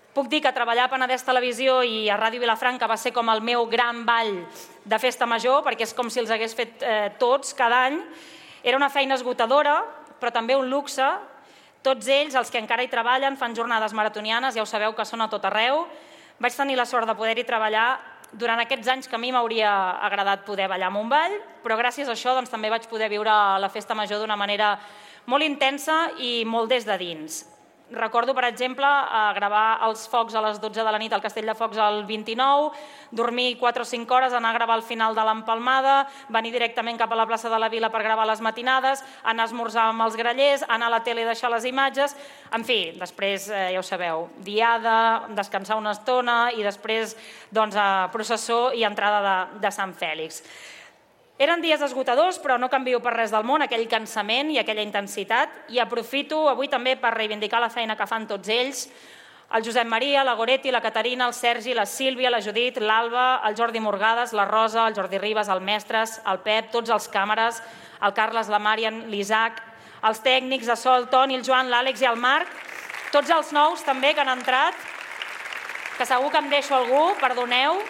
Puc dir que treballar a Penedès Televisió i a Ràdio Vilafranca va ser com el meu gran ball de festa major, perquè és com si els hagués fet eh, tots cada any. Era una feina esgotadora, però també un luxe. Tots ells, els que encara hi treballen, fan jornades maratonianes, ja ho sabeu que són a tot arreu. Vaig tenir la sort de poder-hi treballar durant aquests anys que a mi m'hauria agradat poder ballar amb un ball, però gràcies a això doncs, també vaig poder viure la festa major d'una manera molt intensa i molt des de dins. Recordo, per exemple, gravar els focs a les dotze de la nit al Castell de Focs el vint-i-nou, dormir quatre o cinc hores, anar a gravar al final de l'Empalmada, venir directament cap a la plaça de la Vila per gravar les matinades, anar a esmorzar amb els grallers, anar a la tele i deixar les imatges. En fi, després, ja ho sabeu, diada, descansar una estona i després processó i entrada de, de Sant Fèlix. Eren dies esgotadors, però no canvio per res del món aquell cansament i aquella intensitat, i aprofito avui també per reivindicar la feina que fan tots ells, el Josep Maria, la Goretti, la Caterina, el Sergi, la Sílvia, la Judit, l'Alba, el Jordi Morgades, la Rosa, el Jordi Ribas, el Mestres, el Pep, tots els càmeres, el Carles, la Màrian, l'Isaac, els tècnics de so, el Toni, el Joan, l'Àlex i el Marc, tots els nous també que han entrat, que segur que em deixo algú, perdoneu.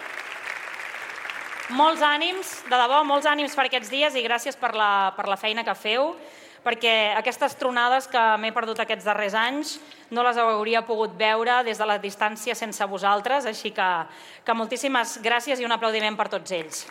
Molts ànims, de debò, molts ànims per aquests dies i gràcies per la, per la feina que feu, perquè aquestes tronades que m'he perdut aquests darrers anys no les hauria pogut veure des de la distància sense vosaltres, així que, que moltíssimes gràcies i un aplaudiment per tots ells.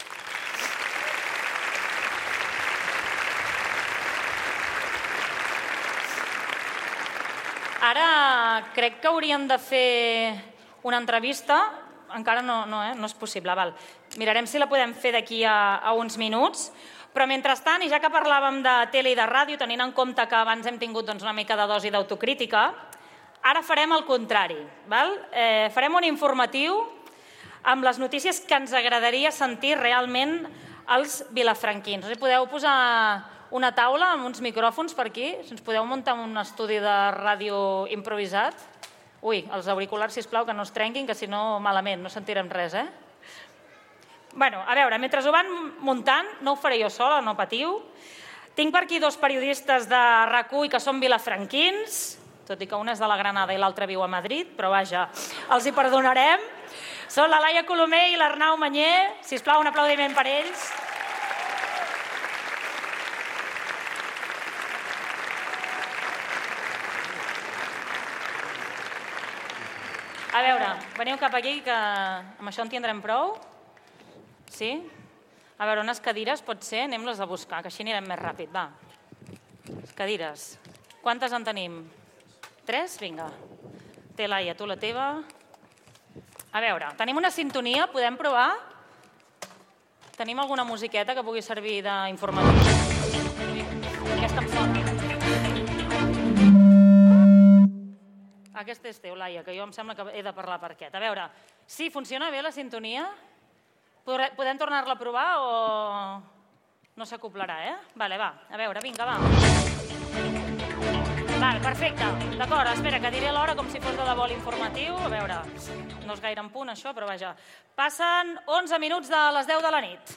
Ara crec que hauríem de fer una entrevista. Encara no, no, eh? no és possible. Val. Mirarem si la podem fer d'aquí a, a uns minuts. Però mentrestant, i ja que parlàvem de tele i de ràdio, tenint en compte que abans hem tingut doncs, una mica de dosi d'autocrítica, ara farem el contrari. Val? Eh, farem un informatiu amb les notícies que ens agradaria sentir realment als vilafranquins. Us podeu posar una taula amb uns micròfons per aquí? Si ens podeu muntar un estudi de ràdio improvisat? Ui, els auriculars, sisplau, que no es trenquin, que si no, malament, no sentirem res, eh? Bueno, a veure, mentre ho van muntant, no ho faré jo sola, no patiu. Tinc per aquí dos periodistes de RAC u i que són vilafranquins, tot i que un és de la Granada i l'altre viu a Madrid, però vaja, els hi perdonarem. Són la Laia Colomer i l'Arnau Manyer. Sisplau, un aplaudiment per ells. A veure, veniu cap aquí, que amb això en tindrem prou. Sí? A veure, unes cadires, pot ser? Anem-les a buscar, que així anirem més ràpid, va. Cadires. Quantes en tenim? Tres? Vinga. Té, Laia, tu la teva. A veure, tenim una sintonia, podem provar? Tenim alguna musiqueta que pugui servir d'informatiu? Aquesta em sona. Aquest és teu, Laia, que jo em sembla que he de parlar per aquest. A veure, sí, funciona bé la sintonia? Podem tornar-la a provar o no s'acoplarà, eh? Vale, va, a veure, vinga, va. Vale, perfecte. D'acord, espera, que diré l'hora com si fos de debò l'informatiu. A veure, no és gaire en punt això, però vaja. Passen onze minuts de les deu de la nit.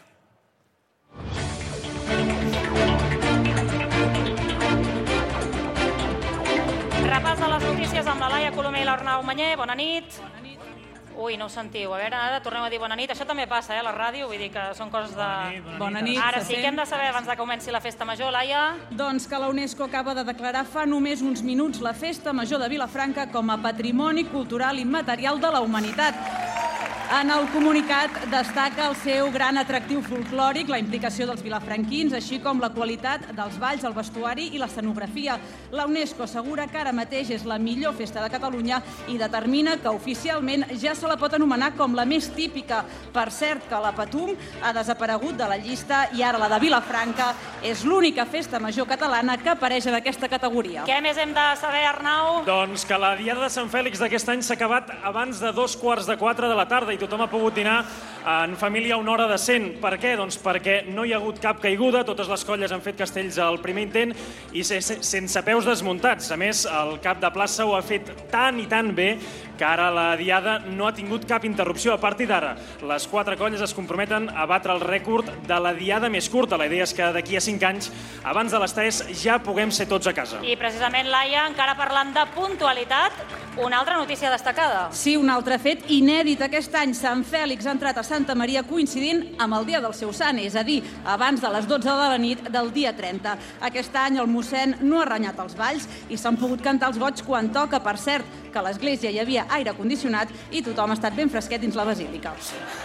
Repàs de les notícies amb la Laia Colomer i l'Arnau Manyer. Bona nit. Bona nit. Ui, no ho sentiu. A veure, ara tornem a dir bona nit. Això també passa, eh, a la ràdio, vull dir que són coses de... Bona nit. Ara sí que hem de saber, abans de que comenci la festa major, Laia. Doncs que la UNESCO acaba de declarar fa només uns minuts la festa major de Vilafranca com a patrimoni cultural immaterial de la humanitat. En el comunicat destaca el seu gran atractiu folclòric, la implicació dels vilafranquins, així com la qualitat dels balls, el vestuari i l'escenografia. La UNESCO assegura que ara mateix és la millor festa de Catalunya i determina que oficialment ja se la pot anomenar com la més típica. Per cert, que la Patum ha desaparegut de la llista i ara la de Vilafranca és l'única festa major catalana que apareix en aquesta categoria. Què més hem de saber, Arnau? Doncs que la Diada de Sant Fèlix d'aquest any s'ha acabat abans de dos quarts de quatre de la tarda i tothom ha pogut dinar en família una hora decent. Per què? Doncs perquè no hi ha hagut cap caiguda, totes les colles han fet castells al primer intent i sense peus desmuntats. A més, el cap de plaça ho ha fet tan i tan bé que ara la diada no ha tingut cap interrupció. A partir d'ara, les quatre colles es comprometen a batre el rècord de la diada més curta. La idea és que d'aquí a cinc anys, abans de les tres, ja puguem ser tots a casa. I precisament, Laia, encara parlant de puntualitat, una altra notícia destacada. Sí, un altre fet inèdit aquest any. Sant Fèlix ha entrat a Santa Maria coincidint amb el dia del seu sant, és a dir, abans de les dotze de la nit del dia trenta. Aquest any el mossèn no ha renyat els balls i s'han pogut cantar els goigs quan toca. Per cert, que a l'església hi havia aire condicionat i tothom ha estat ben fresquet dins la basílica.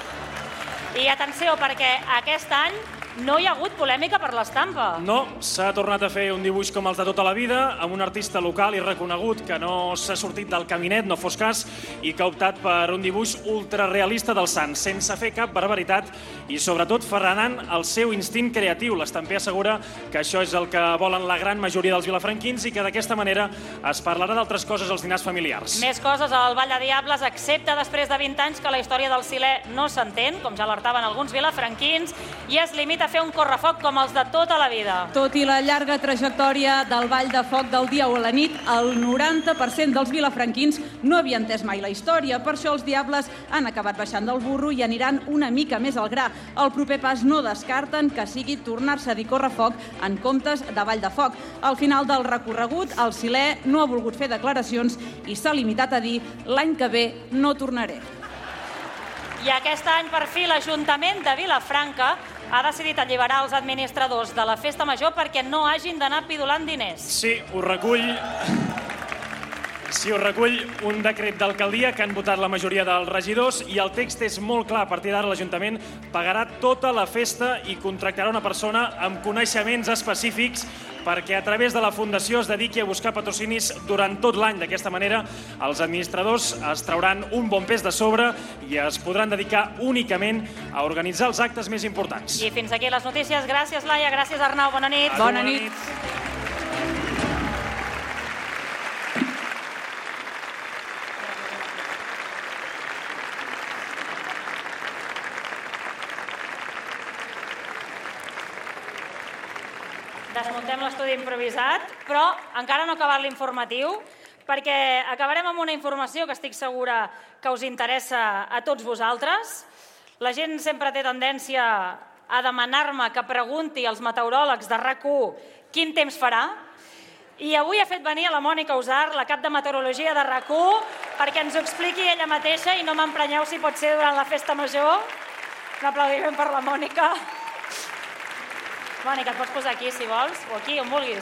I atenció, perquè aquest any no hi ha hagut polèmica per l'estampa. No, s'ha tornat a fer un dibuix com els de tota la vida, amb un artista local i reconegut que no s'ha sortit del caminet, no fos cas, i que ha optat per un dibuix ultrarealista del sant, sense fer cap barbaritat i sobretot frenant el seu instint creatiu. L'estamper assegura que això és el que volen la gran majoria dels vilafranquins i que d'aquesta manera es parlarà d'altres coses als dinars familiars. Més coses al Ball de Diables, accepta després de vint anys que la història del Silè no s'entén, com ja alertaven alguns vilafranquins, i es limita a fer un correfoc com els de tota la vida. Tot i la llarga trajectòria del Ball de Foc del dia o a la nit, el noranta per cent dels vilafranquins no havia entès mai la història. Per això els Diables han acabat baixant del burro i aniran una mica més al gra. El proper pas no descarten que sigui tornar-se a dir correfoc en comptes de Ball de Foc. Al final del recorregut, el Silè no ha volgut fer declaracions i s'ha limitat a dir l'any que ve no tornaré. I aquest any, per fi, l'Ajuntament de Vilafranca ha decidit alliberar els administradors de la Festa Major perquè no hagin d'anar pidolant diners. Sí, ho recull... Sí, ho recull un decret d'alcaldia que han votat la majoria dels regidors i el text és molt clar. A partir d'ara l'Ajuntament pagarà tota la festa i contractarà una persona amb coneixements específics perquè a través de la Fundació es dediqui a buscar patrocinis durant tot l'any. D'aquesta manera, els administradors es trauran un bon pes de sobre i es podran dedicar únicament a organitzar els actes més importants. I fins aquí les notícies. Gràcies, Laia. Gràcies, Arnau. Bona nit. Bona nit. Desmuntem l'estudi improvisat, però encara no ha acabat l'informatiu, perquè acabarem amb una informació que estic segura que us interessa a tots vosaltres. La gent sempre té tendència a demanar-me que pregunti als meteoròlegs de RAC u quin temps farà, i avui ha fet venir a la Mònica Usar, la cap de meteorologia de RAC u, perquè ens ho expliqui ella mateixa i no m'emprenyeu si pot ser durant la Festa Major. Un aplaudiment per la Mònica. Mònica, et pots posar aquí, si vols, o aquí, on vulguis.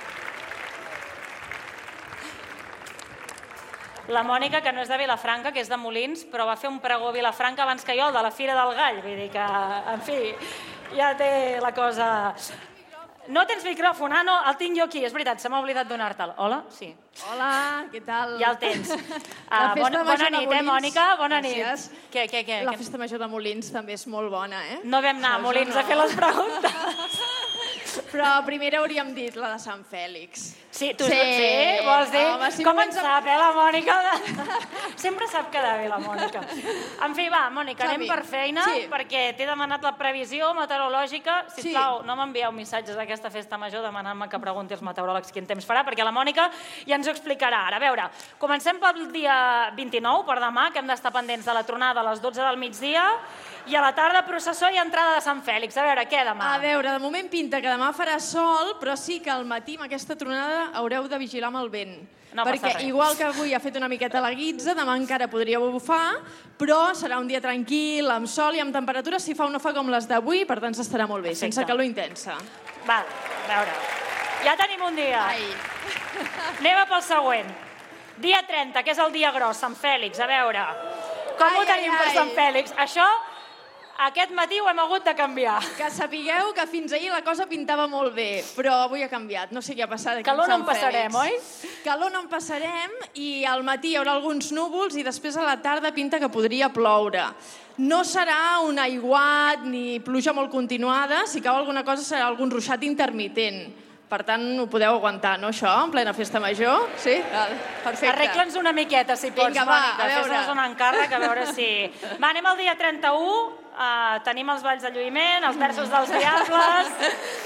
La Mònica, que no és de Vilafranca, que és de Molins, però va fer un pregó a Vilafranca abans que jo, el de la Fira del Gall. Vull dir que, en fi, ja té la cosa... No tens micròfon, ah, no, el tinc jo aquí, és veritat, se m'ha oblidat donar-te'l. Hola? Sí. Hola, què tal? Ja el tens. La Uh, festa bona, major bona de nit, eh, Molins. Mònica? Bona Gràcies. nit. Què, què, què? La festa major de Molins també és molt bona, eh? No vam anar a Això Molins no. a fer les preguntes. Però primer hauríem dit la de Sant Fèlix. Sí, tu sí. sí? Vols dir? Home, si Com no en ens- sap, eh, la Mònica? Sempre sap quedar bé, la Mònica. En fi, va, Mònica, anem Som-hi. per feina, Sí. perquè t'he demanat la previsió meteorològica. Sí. Sisplau, no m'envieu missatges a aquesta festa major demanant-me que pregunti als meteoròlegs quin temps farà, perquè la Mònica ja ens ho explicarà. Ara, a veure, comencem pel dia vint-i-nou, per demà, que hem d'estar pendents de la tronada a les dotze del migdia, i a la tarda processó i entrada de Sant Fèlix. A veure, què demà? A veure, de moment pinta que demà farà sol, però sí que al matí amb aquesta tronada haureu de vigilar amb el vent. No passa perquè res. igual que avui ha fet una miqueta la guitza, demà encara podria bufar, però serà un dia tranquil, amb sol i amb temperatures, si fa o no fa com les d'avui, per tant s'estarà molt bé, Perfecte. sense calor intensa. Val, a veure, ja tenim un dia. Ai. Anem a pel següent. Dia trenta, que és el dia gros, Sant Fèlix, a veure. Com Ai, ho tenim ai, per ai. Sant Fèlix? Això, aquest matí ho hem hagut de canviar. Que sapigueu que fins ahir la cosa pintava molt bé, però avui ha canviat. No sé què ha passat aquí Calor amb no Sant en passarem, Fèlix. Calor no en passarem i al matí hi haurà alguns núvols i després a la tarda pinta que podria ploure. No serà un aiguat ni pluja molt continuada, si cau alguna cosa serà algun ruixat intermitent. Per tant, ho podeu aguantar, no, això, en plena festa major? Sí? Val, perfecte. Arregla'ns una miqueta, si pots, Vinga, va, Mònica. a veure. Fes-nos un encàrrec, a veure si... Va, anem al dia trenta-u, uh, tenim els balls de lluïment, els versos dels diables...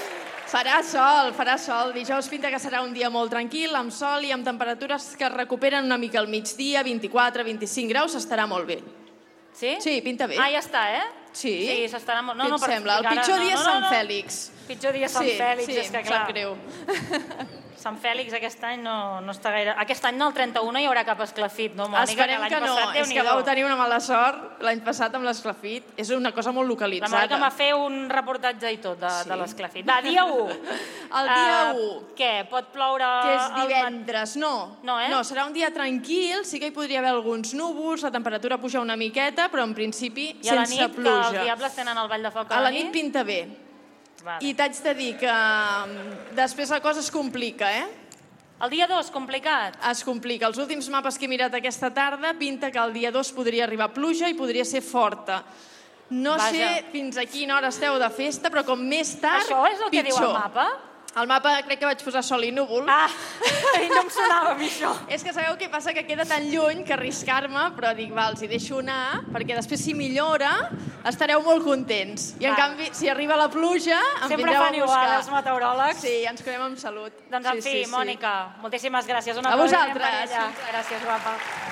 Farà sol, farà sol. Dijous pinta que serà un dia molt tranquil, amb sol i amb temperatures que es recuperen una mica al migdia, vint-i-quatre a vint-i-cinc graus, s'estarà molt bé. Sí? Sí, pinta bé. Ah, ja està, eh? Sí. Sí, s'estarà molt... Què et sembla? El pitjor dia és Sant Fèlix. Pitjor dia Sant Fèlix, és que clar... Sí, sí, em sap greu. Sant Fèlix aquest any no està gaire... Aquest any el trenta u no hi haurà cap esclafit, no, Mònica? Esperem que no, és que vau tenir una mala sort l'any passat amb l'esclafit. És una cosa molt localitzada. La Mònica m'ha fet un reportatge i tot de l'esclafit. Va, dia u. El dia u. Què? Pot ploure... Que és divendres, no. No, eh? No, serà un dia tranquil, sí que hi podria haver alguns núvols, la temperatura puja una miqueta, però en principi sense pluja. I a la nit, que els diables tenen el ball de foc a la nit? A la nit pinta bé. I t'haig de dir que després la cosa es complica, eh? El dia dos, complicat? Es complica. Els últims mapes que he mirat aquesta tarda pinta que el dia dos podria arribar pluja i podria ser forta. No sé fins a quina hora esteu de festa, però com més tard, pitjor. Això és el que diu el mapa? El mapa crec que vaig posar sol i núvol. Ah, i no em sonava a mi això. És que sabeu què passa? Que queda tan lluny que arriscar-me, però dic, va, els hi deixo anar, perquè després si millora estareu molt contents. I en canvi, si arriba la pluja, em sempre vindreu a buscar. fan igual els meteoròlegs. Sí, ens quedem amb salut. Doncs en fi, Mònica, moltíssimes gràcies. A vosaltres. Gràcies, guapa.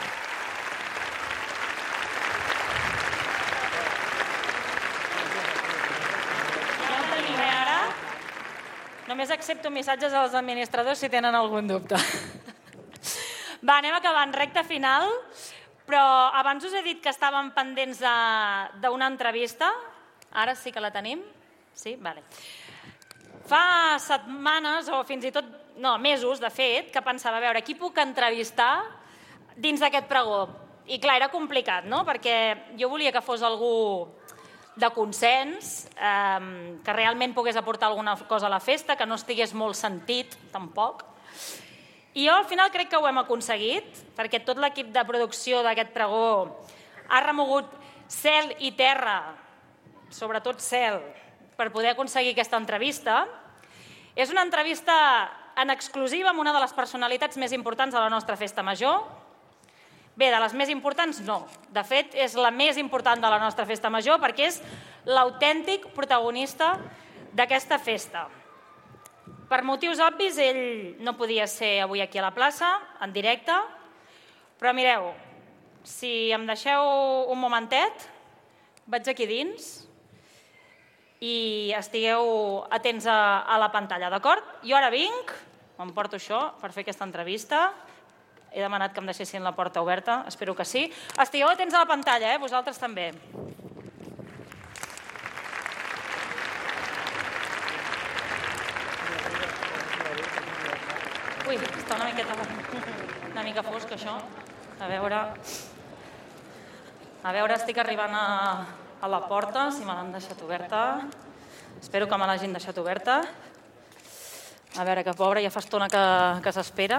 Només accepto missatges als administradors si tenen algun dubte. Va, anem acabant, recta final, però abans us he dit que estàvem pendents d'una entrevista. Ara sí que la tenim? Sí? Vale. Fa setmanes, o fins i tot, no, mesos, de fet, que pensava, a veure, qui puc entrevistar dins d'aquest pregó? I clar, era complicat, no? Perquè jo volia que fos algú de consens, que realment pogués aportar alguna cosa a la festa, que no estigués molt sentit, tampoc. I jo al final crec que ho hem aconseguit, perquè tot l'equip de producció d'aquest pregó ha remogut cel i terra, sobretot cel, per poder aconseguir aquesta entrevista. És una entrevista en exclusiva amb una de les personalitats més importants de la nostra festa major. Bé, de les més importants, no. De fet, és la més important de la nostra festa major perquè és l'autèntic protagonista d'aquesta festa. Per motius obvis, ell no podia ser avui aquí a la plaça, en directe, però mireu, si em deixeu un momentet, vaig aquí dins i estigueu atents a la pantalla, d'acord? Jo ara vinc, m'emporto això per fer aquesta entrevista. He demanat que em deixessin la porta oberta, espero que sí. Estigueu atents a la pantalla, eh? Vosaltres també. Ui, està una miqueta... una mica fosc, això. A veure... A veure, estic arribant a la porta, si me l'han deixat oberta. Espero que me l'hagin deixat oberta. A veure, que pobra, ja fa estona que s'espera.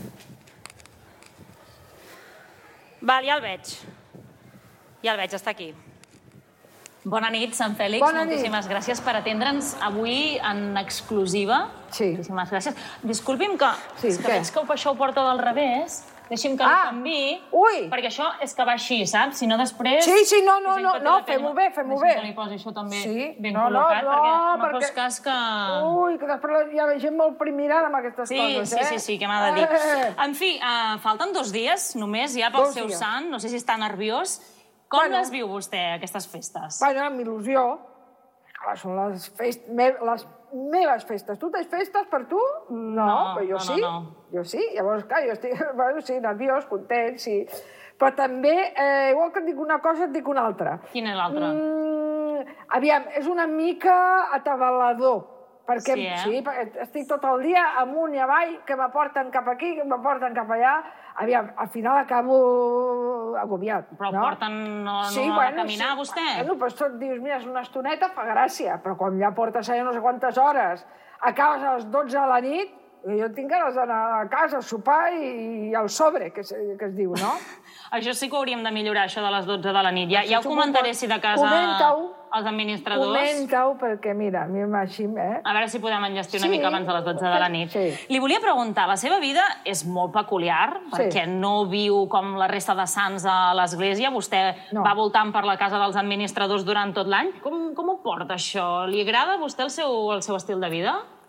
Val, ja el veig. Ja el veig, està aquí. Bona nit, Sant Fèlix. Moltíssimes gràcies per atendre'ns avui en exclusiva. Sí. Moltíssimes gràcies. Disculpi'm que veig que això ho porta del revés. Deixi'm que el canviï. Ui! Perquè això és que va així, saps? Si no, després... Sí, sí, no, no, no, fem-ho bé, fem-ho bé. Deixi'm que li posi això també ben col·locat, perquè no fos cas que... Ui, que després hi ha gent molt primirada amb aquestes coses, eh? Sí, sí, sí, què m'ha de dir. En fi, falten dos dies només ja pel seu sant. No sé si està nerviós. Com les viu vostè, aquestes festes? Bueno, amb il·lusió. Són les meves festes. Tu tens festes per tu? No, però jo sí. Jo sí. Llavors, clar, jo estic, bueno, sí, nerviós, content, sí. Però també, igual que et dic una cosa, et dic una altra. Quina és l'altra? Aviam, és una mica atabalador. Perquè sí, estic tot el dia amunt i avall, que m'aporten cap aquí, que m'aporten cap allà. Aviam, al final acabo agobiat. Però el porten a caminar, vostè? Bueno, doncs tu et dius, mira, és una estoneta, fa gràcia, però quan ja portes allà no sé quantes hores, acabes a les dotze de la nit, jo tinc ganes d'anar a casa, a sopar i al sobre, que es diu, no? Això sí que hauríem de millorar, això de les dotze de la nit. Ja ho comentaré si de casa els administradors... Comenta-ho, perquè mira, a mi m'aixim, eh? A veure si podem enllestir una mica abans de les dotze de la nit. Li volia preguntar, la seva vida és molt peculiar, perquè no viu com la resta de sants a l'església, vostè va voltant per la casa dels administradors durant tot l'any. Com ho porta, això? Li agrada a vostè el seu estil de vida?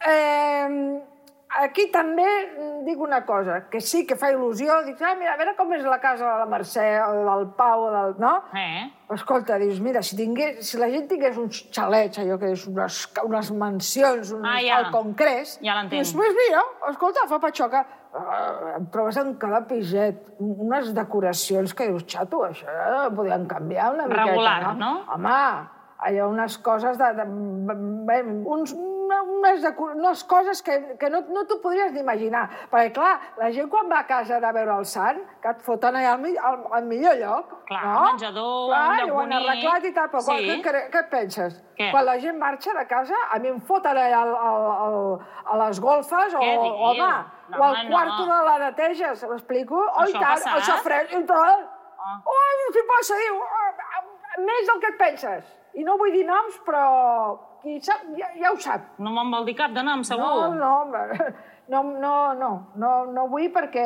aquí també dic una cosa, que sí que fa il·lusió, dic, ah, mira, a veure com és la casa de la Mercè, o del Pau, o del... no? Eh? Escolta, dius, mira, si, tingués, si la gent tingués uns xalets, allò que és unes, unes mansions, un ah, ja. concrets, ja l'entenc. Dius, pues mira, escolta, fa patxoca, uh, trobes en cada piset unes decoracions que dius, xato, això ja podien canviar una miqueta. Regular, no? Home, allò unes coses de... de, de uns, unes, unes coses que, que no, no t'ho podries ni imaginar. Perquè, clar, la gent quan va a casa de veure el sant, que et foten allà al, al, al millor lloc, clar, no? menjador, clar, un lloc bonic. Ho han arreglat i tal, però sí. què, què, què penses? Què? Quan la gent marxa de casa, a mi em foten allà al, al, al, a les golfes, o, home, no, o al no. quarto de la neteja, se m'explico? Oh, i tant, això fred, i tant. Oh, oh què passa? Diu, oh, més del que et penses. I no vull dir noms, però qui sap, ja, ja ho sap. No me'n vol dir cap de nom, segur? No, no, no, no, no, no, no vull perquè,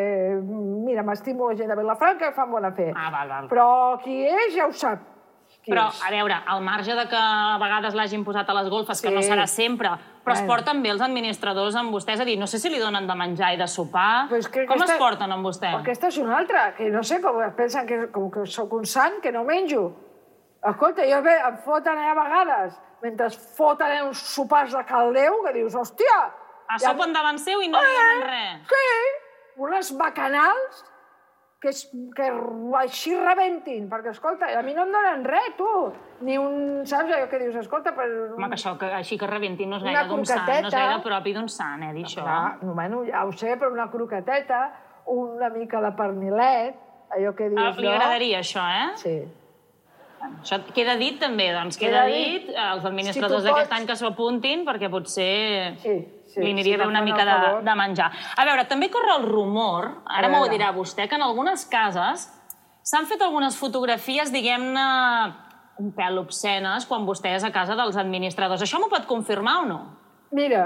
mira, m'estimo la gent de Vilafranca i fan bona fe. Ah, val, val. Però qui és ja ho sap. Però, a veure, al marge de que a vegades l'hagin posat a les golfes, que no serà sempre, però es porten bé els administradors amb vostè? És a dir, no sé si li donen de menjar i de sopar. Com es porten amb vostè? Aquesta és una altra, que no sé, com pensen que soc un sant, que no menjo. Escolta, jo bé, em foten a vegades, mentre foten uns sopars de caldeu, que dius, hòstia... A sopen davant seu i no li donen res. Sí, unes bacanals que així rebentin, perquè, escolta, a mi no em donen res, tu. Ni un, saps allò que dius, escolta... Home, que això així que rebentin no és gaire d'un sant, no és gaire propi d'un sant, eh, dir això. Bueno, ja ho sé, però una croqueteta, una mica de pernilet, allò que dius... Li agradaria això, eh? Sí. Això queda dit també, doncs queda dit als administradors d'aquest any que s'ho apuntin perquè potser li aniria bé una mica de menjar. A veure, també corre el rumor, ara m'ho dirà vostè, que en algunes cases s'han fet algunes fotografies, diguem-ne, un pèl obscenes quan vostè és a casa dels administradors. Això m'ho pot confirmar o no? Mira,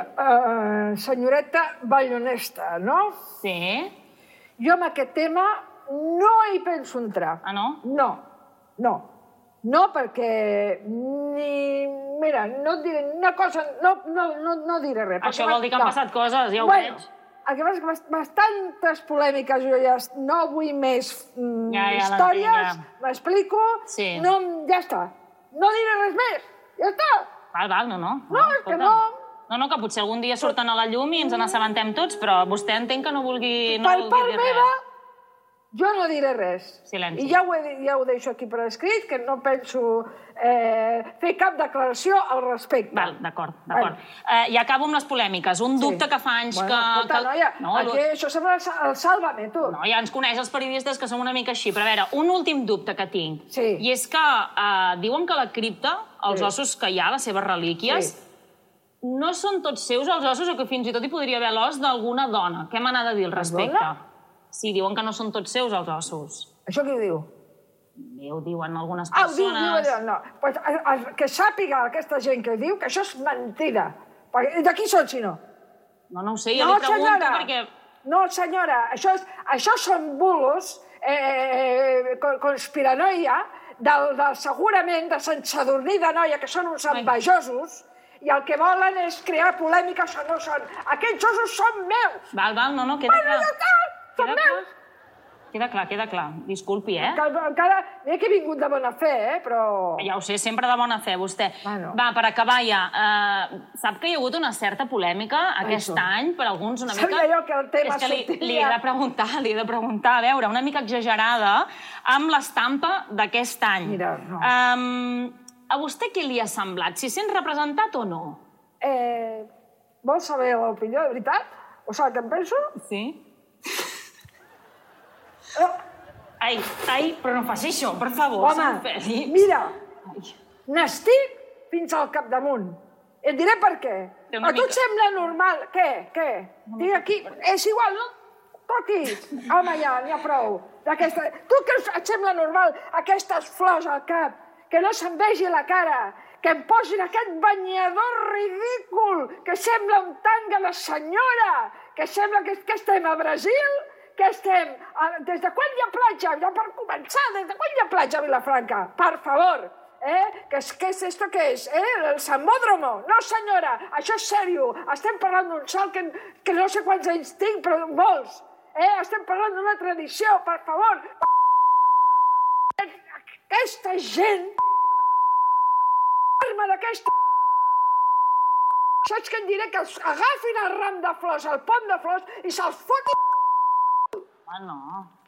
senyoreta ballonesta, no? Sí. Jo amb aquest tema no hi penso entrar. Ah, no? No, no. No, perquè ni... Mira, no et diré una cosa... No, no, no, no diré res. Això vol dir que han passat coses, ja ho veig. El que passa és que bastantes polèmiques, jo ja no vull més històries, m'explico, ja està. No diré res més, ja està. Val, val, no, no. No, és que no... No, no, que potser algun dia surten a la llum i ens n'assabentem tots, però vostè entenc que no vulgui dir res. Per part meva, jo no diré res. Silenci. I ja ho, he, ja ho deixo aquí per escrit, que no penso eh, fer cap declaració al respecte. Val, d'acord, d'acord. Eh, I acabo amb les polèmiques. Un dubte que fa anys bueno, que... Escolta, que... noia, no, aquí això sembla el Sálvame, tu. No, ja ens coneix els periodistes que som una mica així. Però a veure, un últim dubte que tinc. Sí. I és que eh, diuen que la cripta, els sí. ossos que hi ha, les seves relíquies, sí. no són tots seus els ossos o que fins i tot hi podria haver l'os d'alguna dona. Què me n'ha de dir al respecte? Sí, diuen que no són tots seus els ossos. Això qui ho diu? Bé, ho diuen algunes persones. Ah, ho diu, diu, no. Pues, que sàpiga aquesta gent que ho diu que això és mentida. De qui són, si no? No, no ho sé, jo li pregunto perquè... No, senyora, això, és, això són bulos, eh, conspiranoia, del, del, segurament de Sant Sadurní de Noia, que són uns envejosos, i el que volen és crear polèmica, això no són... Aquests ossos són meus! Val, val, no, no, queda clar. Bueno, ja està! Són meus! Queda clar, queda clar. Disculpi, eh? Encara, mira que he vingut de bona fe, eh, però... Ja ho sé, sempre de bona fe, vostè. Va, per acabar ja, sap que hi ha hagut una certa polèmica aquest any, per alguns una mica... Sabia jo que el tema sortiria... És que li he de preguntar, li he de preguntar, a veure, una mica exagerada, amb l'estampa d'aquest any. Mira, no. A vostè què li ha semblat? Si sent representat o no? Eh... Vols saber l'opinió, de veritat? O saber què em penso? Sí. Ai, ai, però no faci això, per favor. Home, mira, n'estic fins al capdamunt. Et diré per què. A tu et sembla normal? Què? Què? Dic aquí, és igual, no? Toquis. Home, ja, n'hi ha prou. Tu que et sembla normal aquestes flors al cap, que no se'n vegi la cara, que em posin aquest banyador ridícul, que sembla un tanga de senyora, que sembla que estem a Brasil... que estem... Des de quan hi ha platja? Ja per començar, des de quan hi ha platja a Vilafranca? Per favor, Eh? ¿Qué es, qué es esto que es? ¿Eh? El samòdromo? No, senyora, això és sèrio. Estem parlant d'un salt que, que no sé quants anys tinc, però molts. Eh? Estem parlant d'una tradició, per favor. Aquesta gent... d'aquesta... Saps què em diré? Que agafin el ram de flors, el pont de flors, i se'ls fotin... Ah, no.